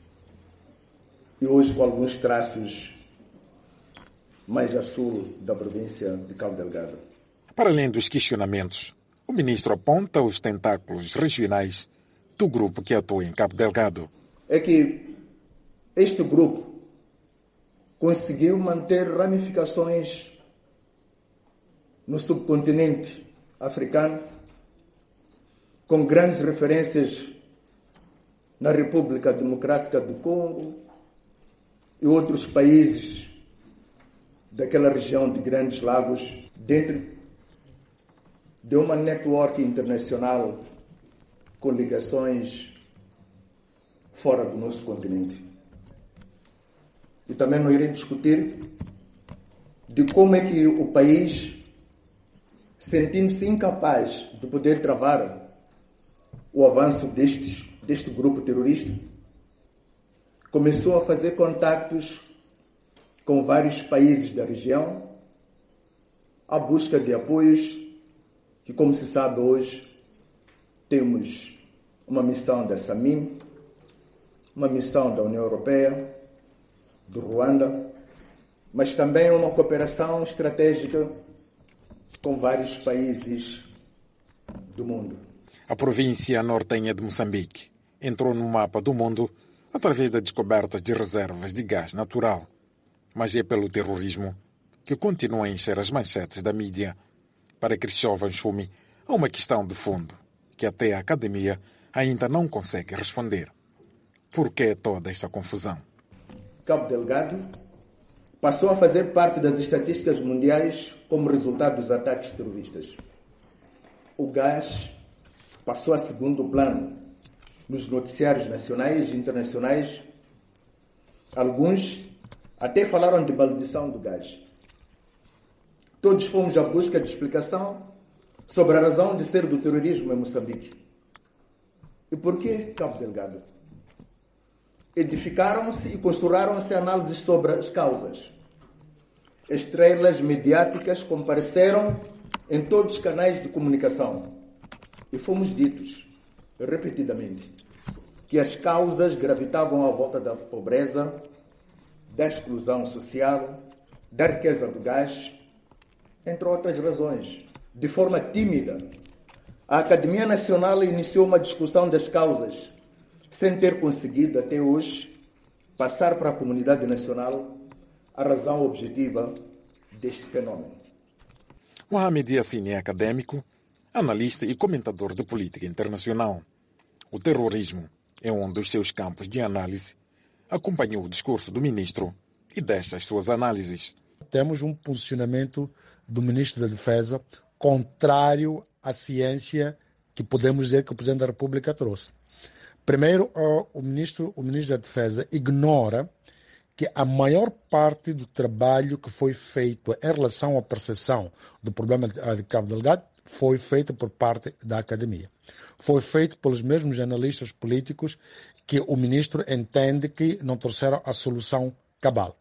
e hoje com alguns traços mais a sul da província de Cabo Delgado. Para além dos questionamentos, o ministro aponta os tentáculos regionais do grupo que atua em Cabo Delgado. É que este grupo conseguiu manter ramificações no subcontinente africano, com grandes referências na República Democrática do Congo e outros países daquela região de Grandes Lagos, dentro de uma network internacional com ligações fora do nosso continente. E também não irei discutir de como é que o país, sentindo-se incapaz de poder travar o avanço destes, deste grupo terrorista, começou a fazer contactos com vários países da região à busca de apoios que, como se sabe hoje, temos uma missão da SAMIM, uma missão da União Europeia, do Ruanda, mas também uma cooperação estratégica com vários países do mundo. A província nortenha de Moçambique entrou no mapa do mundo através da descoberta de reservas de gás natural, mas é pelo terrorismo que continua a encher as manchetes da mídia. Para Cristóvão Nchumi, há uma questão de fundo que até a academia ainda não consegue responder. Por que toda esta confusão? Cabo Delgado passou a fazer parte das estatísticas mundiais como resultado dos ataques terroristas. O gás passou a segundo plano nos noticiários nacionais e internacionais. Alguns até falaram de maldição do gás. Todos fomos à busca de explicação sobre a razão de ser do terrorismo em Moçambique. E por que Cabo Delgado? Edificaram-se e construíram-se análises sobre as causas. Estrelas mediáticas compareceram em todos os canais de comunicação e fomos ditos, repetidamente, que as causas gravitavam à volta da pobreza, da exclusão social, da riqueza do gás, entre outras razões. De forma tímida, a Academia Nacional iniciou uma discussão das causas, sem ter conseguido, até hoje, passar para a comunidade nacional a razão objetiva deste fenômeno. Mohamed Yassine é acadêmico, analista e comentador de política internacional. O terrorismo é um dos seus campos de análise. Acompanhou o discurso do ministro e deixa as suas análises. Temos um posicionamento do ministro da Defesa contrário à ciência que podemos dizer que o Presidente da República trouxe. Primeiro, o ministro, o ministro da Defesa ignora que a maior parte do trabalho que foi feito em relação à percepção do problema de Cabo Delgado foi feito por parte da academia. Foi feito pelos mesmos analistas políticos que o ministro entende que não trouxeram a solução cabal.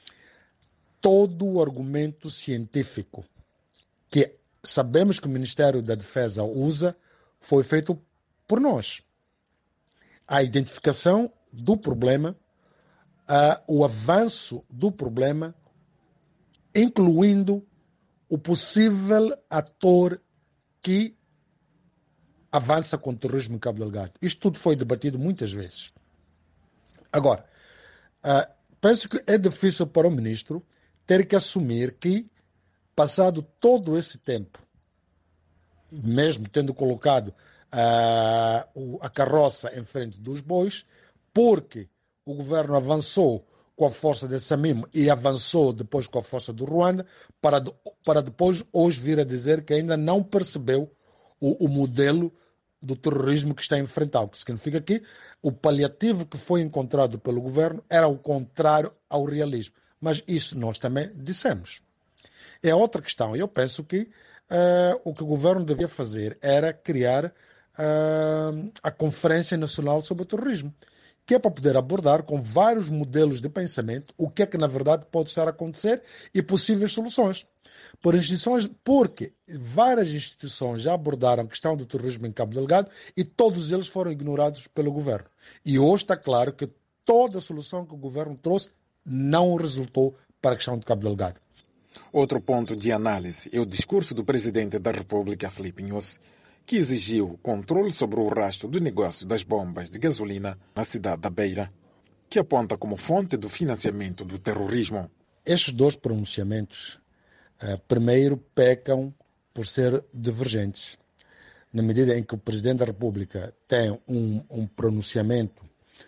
Todo o argumento científico que sabemos que o Ministério da Defesa usa foi feito por nós. A identificação do problema, uh, o avanço do problema, incluindo o possível ator que avança com o terrorismo em Cabo Delgado. Isto tudo foi debatido muitas vezes. Agora, uh, penso que é difícil para o ministro ter que assumir que, passado todo esse tempo, mesmo tendo colocado uh, a carroça em frente dos bois, porque o governo avançou com a força de Samim e avançou depois com a força do Ruanda, para, para depois hoje vir a dizer que ainda não percebeu o, o modelo do terrorismo que está a enfrentar, o que significa que o paliativo que foi encontrado pelo governo era o contrário ao realismo. Mas isso nós também dissemos. É outra questão. Eu penso que uh, o que o governo devia fazer era criar uh, a Conferência Nacional sobre o Terrorismo, que é para poder abordar com vários modelos de pensamento o que é que na verdade pode estar a acontecer e possíveis soluções. Por instituições, porque várias instituições já abordaram a questão do terrorismo em Cabo Delgado e todos eles foram ignorados pelo governo. E hoje está claro que toda a solução que o governo trouxe não resultou para a questão de Cabo Delgado. Outro ponto de análise é o discurso do presidente da República, Filipe Nyusi, que exigiu controle sobre o rastro do negócio das bombas de gasolina na cidade da Beira, que aponta como fonte do financiamento do terrorismo. Estes dois pronunciamentos, uh, primeiro, pecam por ser divergentes. Na medida em que o Presidente da República tem um, um pronunciamento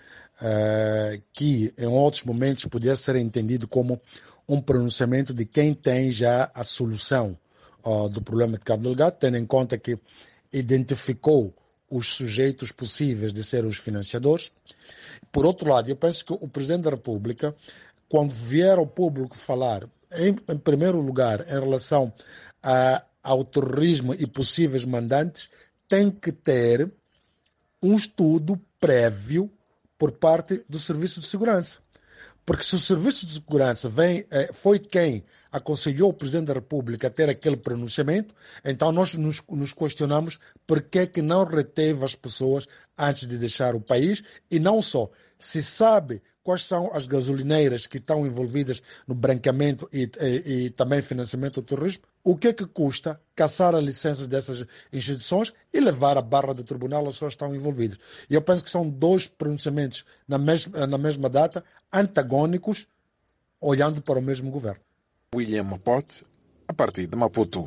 uh, que, em outros momentos, podia ser entendido como um pronunciamento de quem tem já a solução uh, do problema de Cabo Delgado, tendo em conta que identificou os sujeitos possíveis de serem os financiadores. Por outro lado, eu penso que o Presidente da República, quando vier ao público falar, em, em primeiro lugar, em relação a, ao terrorismo e possíveis mandantes, tem que ter um estudo prévio por parte do Serviço de Segurança. Porque se o Serviço de Segurança vem, foi quem aconselhou o Presidente da República a ter aquele pronunciamento, então nós nos, nos questionamos por que que não reteve as pessoas antes de deixar o país, e não só, se sabe quais são as gasolineiras que estão envolvidas no branqueamento e, e, e também financiamento do terrorismo, o que é que custa caçar a licença dessas instituições e levar a barra do tribunal as pessoas que estão envolvidas. E eu penso que são dois pronunciamentos na mesma, na mesma data, antagônicos, olhando para o mesmo governo. William Mapote, a partir de Maputo.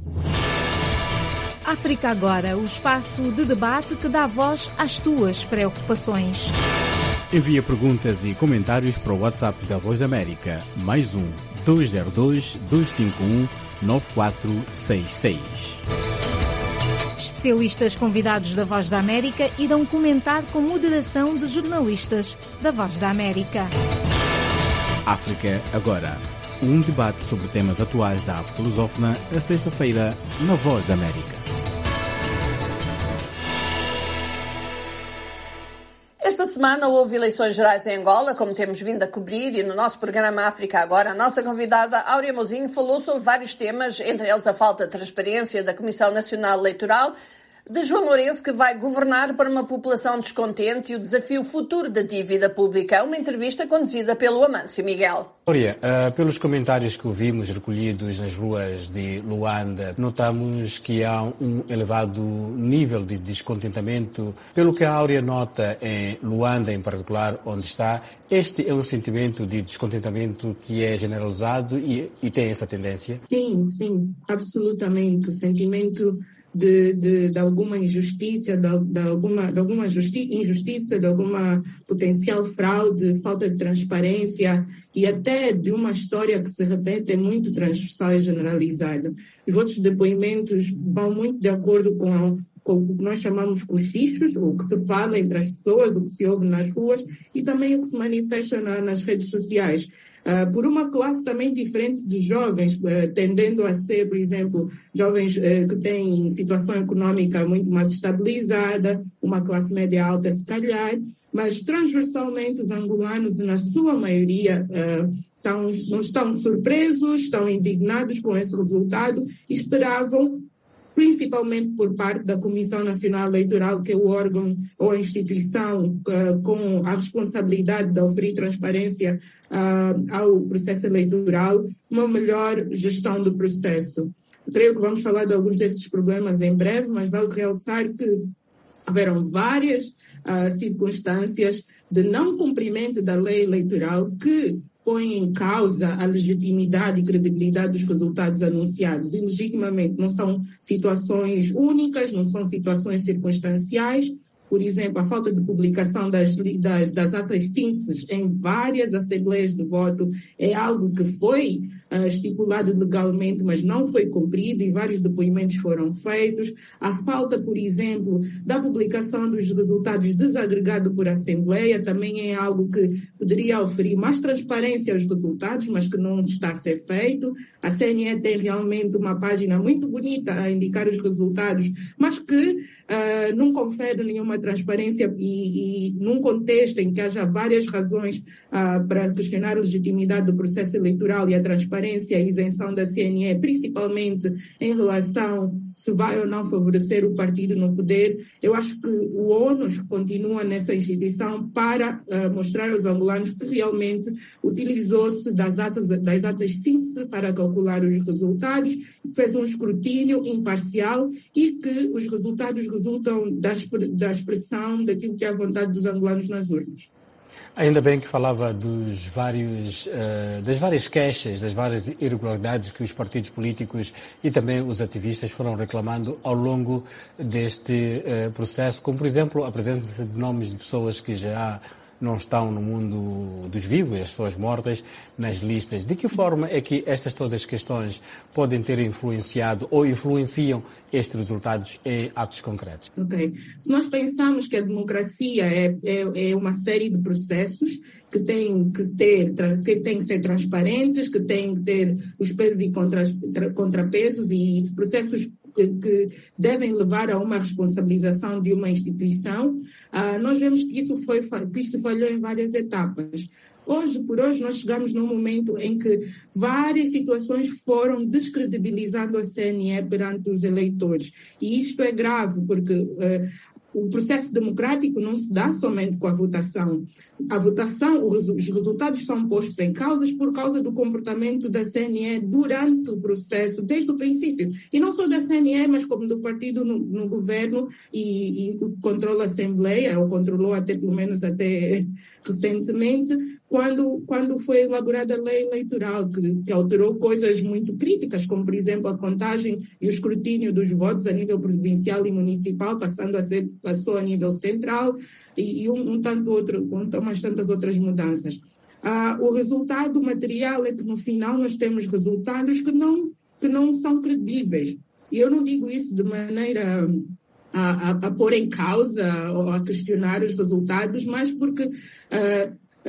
África Agora, o espaço de debate que dá voz às tuas preocupações. Envia perguntas e comentários para o WhatsApp da Voz da América, mais um dois zero dois, dois cinco um, nove quatro seis seis. Especialistas convidados da Voz da América irão comentar com moderação de jornalistas da Voz da América. África Agora, um debate sobre temas atuais da África lusófona, a sexta-feira, na Voz da América. Esta semana houve eleições gerais em Angola, como temos vindo a cobrir, e no nosso programa África Agora, a nossa convidada Áurea Mozinho falou sobre vários temas, entre eles a falta de transparência da Comissão Nacional Eleitoral, de João Lourenço, que vai governar para uma população descontente, e o desafio futuro da dívida pública. Uma entrevista conduzida pelo Amâncio Miguel. Áurea, uh, pelos comentários que ouvimos recolhidos nas ruas de Luanda, notamos que há um elevado nível de descontentamento. Pelo que a Áurea nota em Luanda, em particular, onde está, este é um sentimento de descontentamento que é generalizado e, e tem essa tendência? Sim, sim, absolutamente. O sentimento De, de, de alguma injustiça, de, de alguma, de alguma justi- injustiça, de alguma potencial fraude, falta de transparência e até de uma história que se repete, é muito transversal e generalizada. Os vossos depoimentos vão muito de acordo com, a, com o que nós chamamos cochichos, o que se fala entre as pessoas, o que se ouve nas ruas e também o que se manifesta na, nas redes sociais. Uh, por uma classe também diferente de jovens, uh, tendendo a ser, por exemplo, jovens uh, que têm situação econômica muito mais estabilizada, uma classe média alta se calhar, mas transversalmente os angolanos, na sua maioria, uh, estão, não estão surpresos, estão indignados com esse resultado e esperavam principalmente por parte da Comissão Nacional Eleitoral, que é o órgão ou a instituição uh, com a responsabilidade de oferir transparência uh, ao processo eleitoral, uma melhor gestão do processo. Creio que vamos falar de alguns desses problemas em breve, mas vale realçar que houveram várias uh, circunstâncias de não cumprimento da lei eleitoral que põem em causa a legitimidade e credibilidade dos resultados anunciados. E legitimamente não são situações únicas, não são situações circunstanciais. Por exemplo, a falta de publicação das, das, das atas sínteses em várias assembleias de voto é algo que foi uh, estipulado legalmente, mas não foi cumprido e vários depoimentos foram feitos. A falta, por exemplo, da publicação dos resultados desagregados por assembleia também é algo que poderia oferir mais transparência aos resultados, mas que não está a ser feito. A C N E tem realmente uma página muito bonita a indicar os resultados, mas que Uh, não confere nenhuma transparência e, e num contexto em que haja várias razões uh, para questionar a legitimidade do processo eleitoral e a transparência e a isenção da C N E, principalmente em relação se vai ou não favorecer o partido no poder, eu acho que o ônus continua nessa instituição para uh, mostrar aos angolanos que realmente utilizou-se das atas, das atas síntese para calcular os resultados, fez um escrutínio imparcial e que os resultados resultam da, da expressão daquilo que é a vontade dos angolanos nas urnas. Ainda bem que falava dos vários, uh, das várias queixas, das várias irregularidades que os partidos políticos e também os ativistas foram reclamando ao longo deste uh, processo, como, por exemplo, a presença de nomes de pessoas que já não estão no mundo dos vivos, as pessoas mortas, nas listas. De que forma é que estas todas as questões podem ter influenciado ou influenciam estes resultados em atos concretos? Ok. Se nós pensamos que a democracia é, é, é uma série de processos que têm que ter, que têm que ser transparentes, que têm que ter os pesos e contras, contrapesos e processos que, que devem levar a uma responsabilização de uma instituição, uh, nós vemos que isso, foi, que isso falhou em várias etapas. Hoje, por hoje, nós chegamos num momento em que várias situações foram descredibilizando a C N E perante os eleitores. E isto é grave, porque uh, o processo democrático não se dá somente com a votação. A votação, os resultados são postos em causas por causa do comportamento da C N E durante o processo, desde o princípio. E não só da C N E, mas como do partido no, no governo e, e controla a Assembleia, ou controlou até, pelo menos até recentemente, quando, quando foi elaborada a lei eleitoral, que, que alterou coisas muito críticas, como, por exemplo, a contagem e o escrutínio dos votos a nível provincial e municipal, passando a ser passou a nível central, e, e um, um tanto outro, um, umas tantas outras mudanças. Ah, o resultado material é que, no final, nós temos resultados que não, que não são credíveis. E eu não digo isso de maneira a, a, a pôr em causa ou a questionar os resultados, mas porque ah,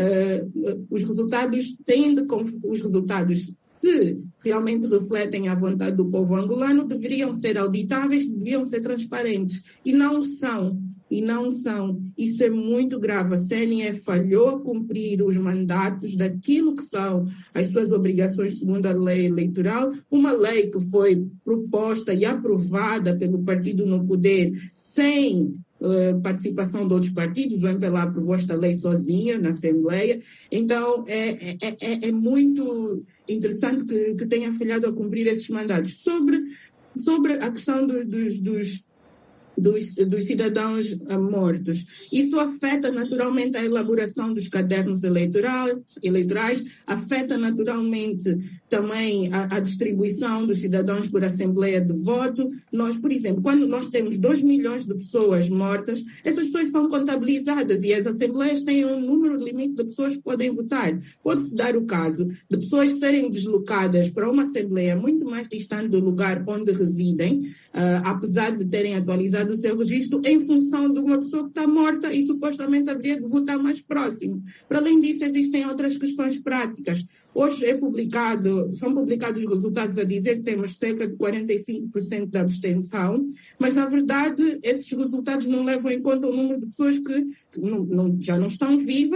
ah, os resultados têm de, os resultados, se realmente refletem a vontade do povo angolano, deveriam ser auditáveis, deveriam ser transparentes. E não são. E não são. Isso é muito grave. A C N E falhou a cumprir os mandatos daquilo que são as suas obrigações segundo a lei eleitoral, uma lei que foi proposta e aprovada pelo partido no poder sem uh, participação de outros partidos. O M P L A aprovou esta lei sozinha na Assembleia. Então, é, é, é, é muito interessante que, que tenha falhado a cumprir esses mandatos. Sobre, sobre a questão do, dos... dos Dos, dos cidadãos mortos. Isso afeta naturalmente a elaboração dos cadernos eleitorais, eleitorais afeta naturalmente também a, a distribuição dos cidadãos por assembleia de voto. Nós, por exemplo, quando nós temos dois milhões de pessoas mortas, essas pessoas são contabilizadas e as assembleias têm um número limite de pessoas que podem votar. Pode-se dar o caso de pessoas serem deslocadas para uma assembleia muito mais distante do lugar onde residem, uh, apesar de terem atualizado o seu registro, em função de uma pessoa que está morta e supostamente haveria de votar mais próximo. Para além disso, existem outras questões práticas. Hoje é publicado, são publicados os resultados a dizer que temos cerca de quarenta e cinco por cento de abstenção, mas, na verdade, esses resultados não levam em conta o número de pessoas que não, não, já não estão vivas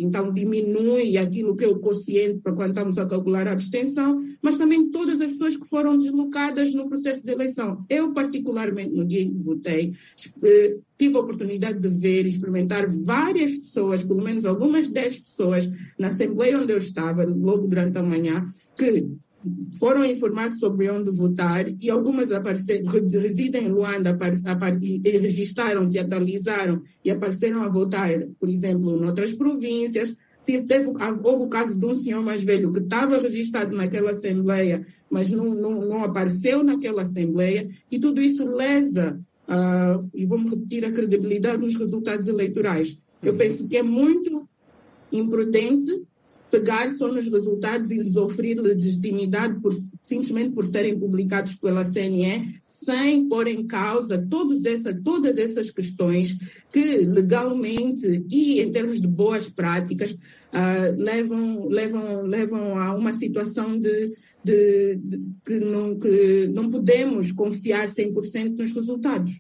então diminui aquilo que é o quociente para quando estamos a calcular a abstenção, mas também todas as pessoas que foram deslocadas no processo de eleição. Eu, particularmente, no dia em que votei, tive a oportunidade de ver e experimentar várias pessoas, pelo menos algumas dez pessoas, na Assembleia onde eu estava, logo durante a manhã, que foram informar sobre onde votar e algumas apareceram, residem em Luanda e registaram-se, atualizaram e apareceram a votar, por exemplo, em outras províncias. Teve, houve o caso de um senhor mais velho que estava registrado naquela Assembleia, mas não, não, não apareceu naquela Assembleia, e tudo isso lesa, uh, e vamos repetir, a credibilidade nos resultados eleitorais. Eu penso que é muito imprudente pegar só nos resultados e lhes oferir legitimidade por, simplesmente por serem publicados pela C N E, sem pôr em causa todas essa, todas essas questões que legalmente e em termos de boas práticas uh, levam, levam, levam a uma situação de, de, de que, não, que não podemos confiar cem por cento nos resultados.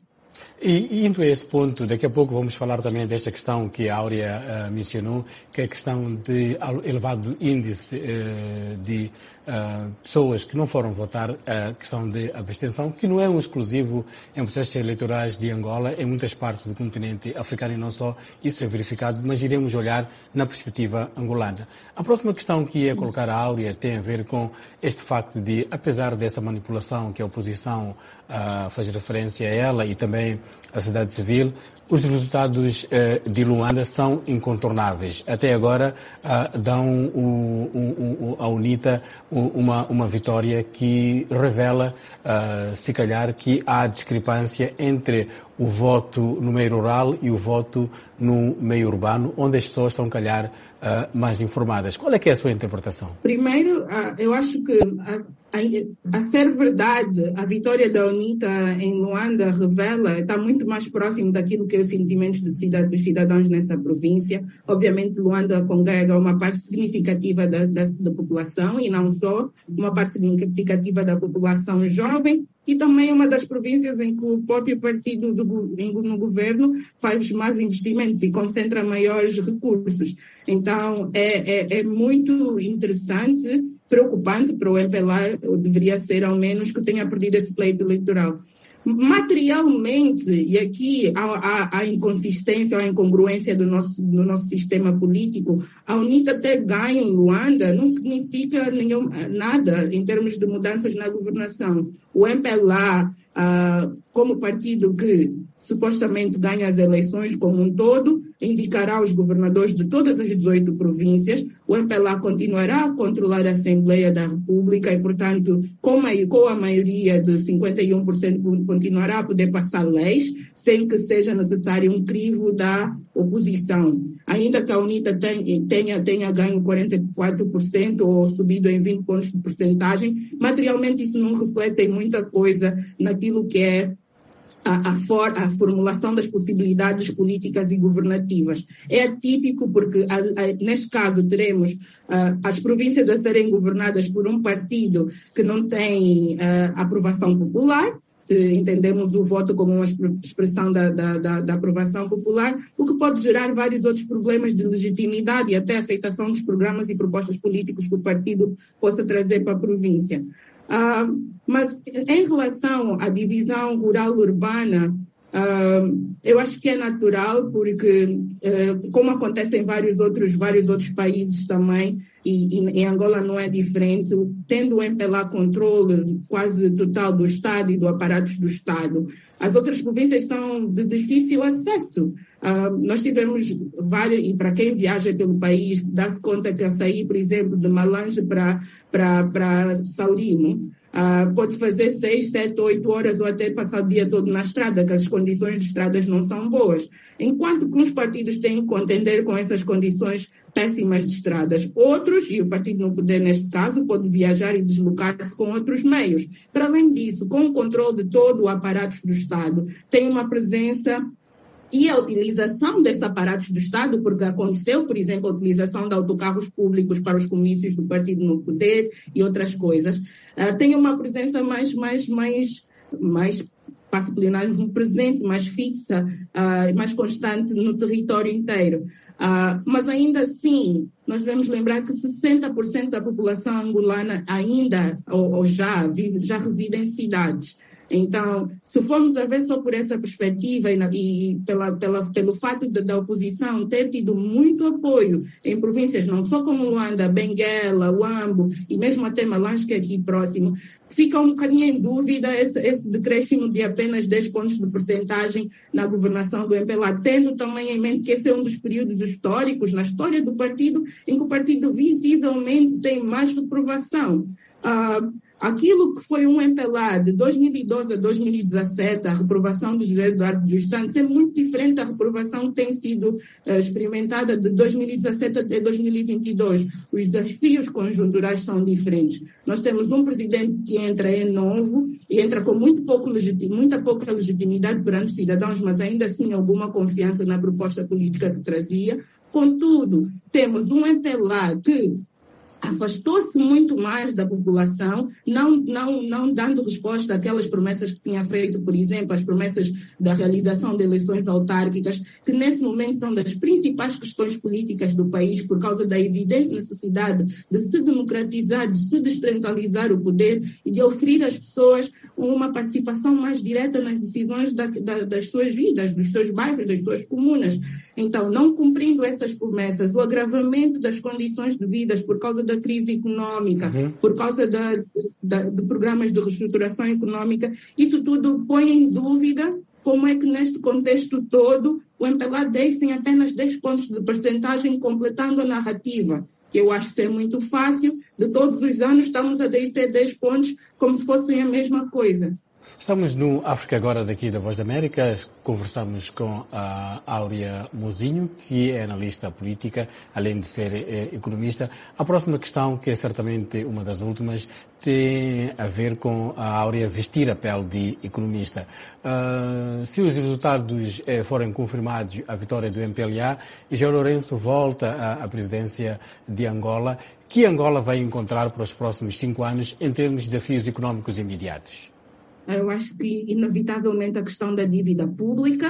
E indo a esse ponto, daqui a pouco vamos falar também desta questão que a Áurea uh, mencionou, que é a questão de elevado índice uh, de uh, pessoas que não foram votar, a questão de abstenção, que não é um exclusivo em processos eleitorais de Angola, em muitas partes do continente africano e não só, isso é verificado, mas iremos olhar na perspectiva angolana. A próxima questão que ia colocar a Áurea tem a ver com este facto de, apesar dessa manipulação que a oposição uh, faz referência a ela e também a sociedade civil, os resultados uh, de Luanda são incontornáveis. Até agora uh, dão o, o, o, a UNITA uma, uma vitória que revela, uh, se calhar, que há discrepância entre o voto no meio rural e o voto no meio urbano, onde as pessoas estão, calhar, uh, mais informadas. Qual é que é a sua interpretação? Primeiro, uh, eu acho que a, a, a ser verdade, a vitória da UNITA em Luanda revela, está muito mais próximo daquilo que é os sentimentos dos cidadãos nessa província. Obviamente, Luanda congrega uma parte significativa da, da, da população, e não só, uma parte significativa da população jovem, e também uma das províncias em que o próprio partido do, no governo faz mais investimentos e concentra maiores recursos. Então, é, é, é muito interessante, preocupante para o M P L A, ou deveria ser ao menos, que tenha perdido esse pleito eleitoral. Materialmente, e aqui há, há, há inconsistência, há incongruência do nosso, do nosso sistema político, a UNITA ter ganho em Luanda não significa nenhum, nada em termos de mudanças na governação. O M P L A, ah, como partido que supostamente ganha as eleições como um todo, indicará os governadores de todas as dezoito províncias. O M P L A continuará a controlar a Assembleia da República e, portanto, com a, com a maioria de cinquenta e um por cento, continuará a poder passar leis sem que seja necessário um crivo da oposição. Ainda que a UNITA tenha, tenha, tenha ganho quarenta e quatro por cento ou subido em vinte pontos de porcentagem, materialmente isso não reflete muita coisa naquilo que é A, a, for, a formulação das possibilidades políticas e governativas. É atípico porque, a, a, neste caso, teremos uh, as províncias a serem governadas por um partido que não tem uh, aprovação popular, se entendemos o voto como uma expressão da, da, da, da aprovação popular, o que pode gerar vários outros problemas de legitimidade e até aceitação dos programas e propostas políticos que o partido possa trazer para a província. Uh, mas em relação à divisão rural-urbana, uh, eu acho que é natural porque, uh, como acontece em vários outros, vários outros países também, e, e em Angola não é diferente, tendo o M P L A controle quase total do Estado e do aparato do Estado, as outras províncias são de difícil acesso. Uh, nós tivemos várias, e para quem viaja pelo país, dá-se conta que a sair, por exemplo, de Malange para para Saurimo, uh, pode fazer seis, sete, oito horas ou até passar o dia todo na estrada, que as condições de estradas não são boas. Enquanto que os partidos têm que contender com essas condições péssimas de estradas. Outros, e o partido no poder neste caso, pode viajar e deslocar-se com outros meios. Para além disso, com o controle de todo o aparato do Estado, tem uma presença e a utilização desses aparatos do Estado, porque aconteceu, por exemplo, a utilização de autocarros públicos para os comícios do partido no poder e outras coisas, uh, tem uma presença mais, mais, mais, mais passo plenário, presente, mais fixa, uh, mais constante no território inteiro. Uh, mas ainda assim, nós devemos lembrar que sessenta por cento da população angolana ainda, ou, ou já, vive, já reside em cidades. Então, se formos a ver só por essa perspectiva e, na, e pela, pela, pelo fato de, da oposição ter tido muito apoio em províncias não só como Luanda, Benguela, Huambo e mesmo até Malange, que é aqui próximo, fica um bocadinho em dúvida esse, esse decréscimo de apenas dez pontos de percentagem na governação do M P L A, tendo também em mente que esse é um dos períodos históricos na história do partido em que o partido visivelmente tem mais reprovação. Uh, Aquilo que foi um M P L A de dois mil e doze a dois mil e dezassete, a reprovação de José Eduardo dos Santos, é muito diferente da reprovação que tem sido uh, experimentada de dois mil e dezassete até dois mil e vinte e dois. Os desafios conjunturais são diferentes. Nós temos um presidente que entra é novo e entra com muito pouco legit- muita pouca legitimidade perante os cidadãos, mas ainda assim alguma confiança na proposta política que trazia. Contudo, temos um M P L A que afastou-se muito mais da população, não, não, não dando resposta àquelas promessas que tinha feito, por exemplo, as promessas da realização de eleições autárquicas, que nesse momento são das principais questões políticas do país, por causa da evidente necessidade de se democratizar, de se descentralizar o poder e de oferir às pessoas uma participação mais direta nas decisões da, da, das suas vidas, dos seus bairros, das suas comunas. Então, não cumprindo essas promessas, o agravamento das condições de vida por causa da crise econômica, uhum. por causa da, da, de programas de reestruturação econômica, isso tudo põe em dúvida como é que neste contexto todo o M P L A deixa em apenas dez pontos de percentagem, completando a narrativa, que eu acho ser muito fácil. De todos os anos estamos a descer dez pontos como se fossem a mesma coisa. Estamos no África Agora, daqui da Voz da América. Conversamos com a Áurea Mozinho, que é analista política, além de ser eh, economista. A próxima questão, que é certamente uma das últimas, tem a ver com a Áurea vestir a pele de economista. Uh, se os resultados eh, forem confirmados, a vitória do M P L A, e João Lourenço volta à, à presidência de Angola, que Angola vai encontrar para os próximos cinco anos em termos de desafios económicos imediatos? Eu acho que, inevitavelmente, a questão da dívida pública.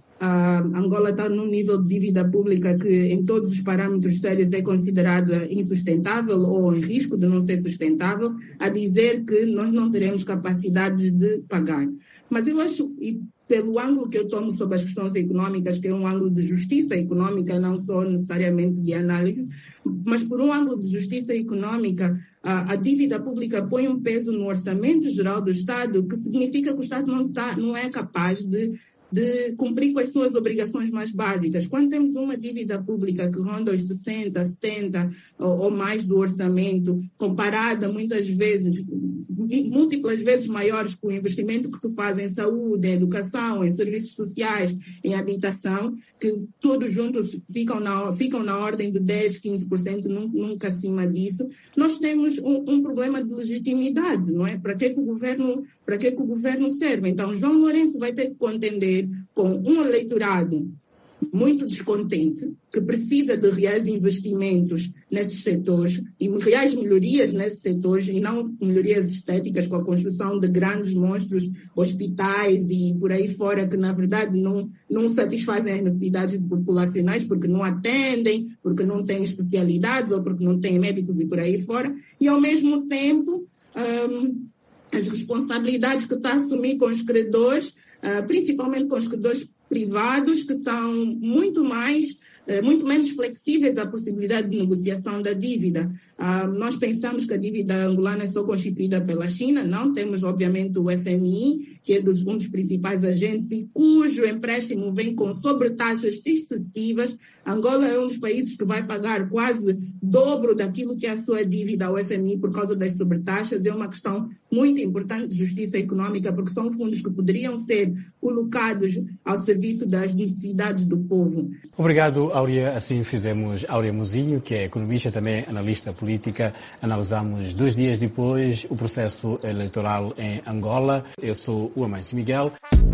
A Angola está num nível de dívida pública que, em todos os parâmetros sérios, é considerada insustentável ou em risco de não ser sustentável, a dizer que nós não teremos capacidade de pagar. Mas eu acho, e pelo ângulo que eu tomo sobre as questões econômicas, que é um ângulo de justiça econômica, não só necessariamente de análise, mas por um ângulo de justiça econômica, a, a dívida pública põe um peso no orçamento geral do Estado, que significa que o Estado não, tá, não é capaz de de cumprir com as suas obrigações mais básicas. Quando temos uma dívida pública que ronda os sessenta, setenta ou, ou mais do orçamento, comparada muitas vezes, múltiplas vezes maiores com o investimento que se faz em saúde, em educação, em serviços sociais, em habitação, que todos juntos ficam na, ficam na ordem de dez, quinze por cento, nunca acima disso, nós temos um, um problema de legitimidade, não é? Para que que o governo, para que que o governo serve? Então, João Lourenço vai ter que contender com um eleitorado muito descontente, que precisa de reais investimentos nesses setores e reais melhorias nesses setores e não melhorias estéticas com a construção de grandes monstros, hospitais e por aí fora, que na verdade não, não satisfazem as necessidades populacionais porque não atendem, porque não têm especialidades ou porque não têm médicos e por aí fora, e ao mesmo tempo um, as responsabilidades que está a assumir com os credores, uh, principalmente com os credores privados, que são muito mais, muito menos flexíveis à possibilidade de negociação da dívida. Ah, nós pensamos que a dívida angolana é só constituída pela China, não temos, obviamente, o F M I, que é dos, um dos principais agentes e cujo empréstimo vem com sobretaxas excessivas. Angola é um dos países que vai pagar quase dobro daquilo que é a sua dívida ao F M I por causa das sobretaxas. É uma questão muito importante de justiça econômica, porque são fundos que poderiam ser colocados ao serviço das necessidades do povo. Obrigado, Áurea. Assim fizemos Áurea Mozinho, que é economista, também analista política. Analisamos dois dias depois o processo eleitoral em Angola. Eu sou o Amâncio Miguel.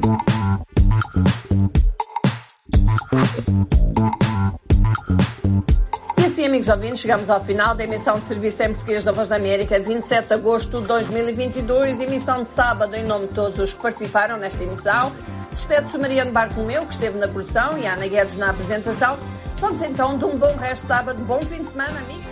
E assim, amigos ouvintes, chegamos ao final da emissão de serviço em português da Voz da América, de vinte e sete de agosto de dois mil e vinte e dois, emissão de sábado em nome de todos os que participaram nesta emissão. Despede-se o Mariano Bartolomeu, que esteve na produção, e a Ana Guedes na apresentação. Vamos então de um bom resto de sábado, bom fim de semana, amigos.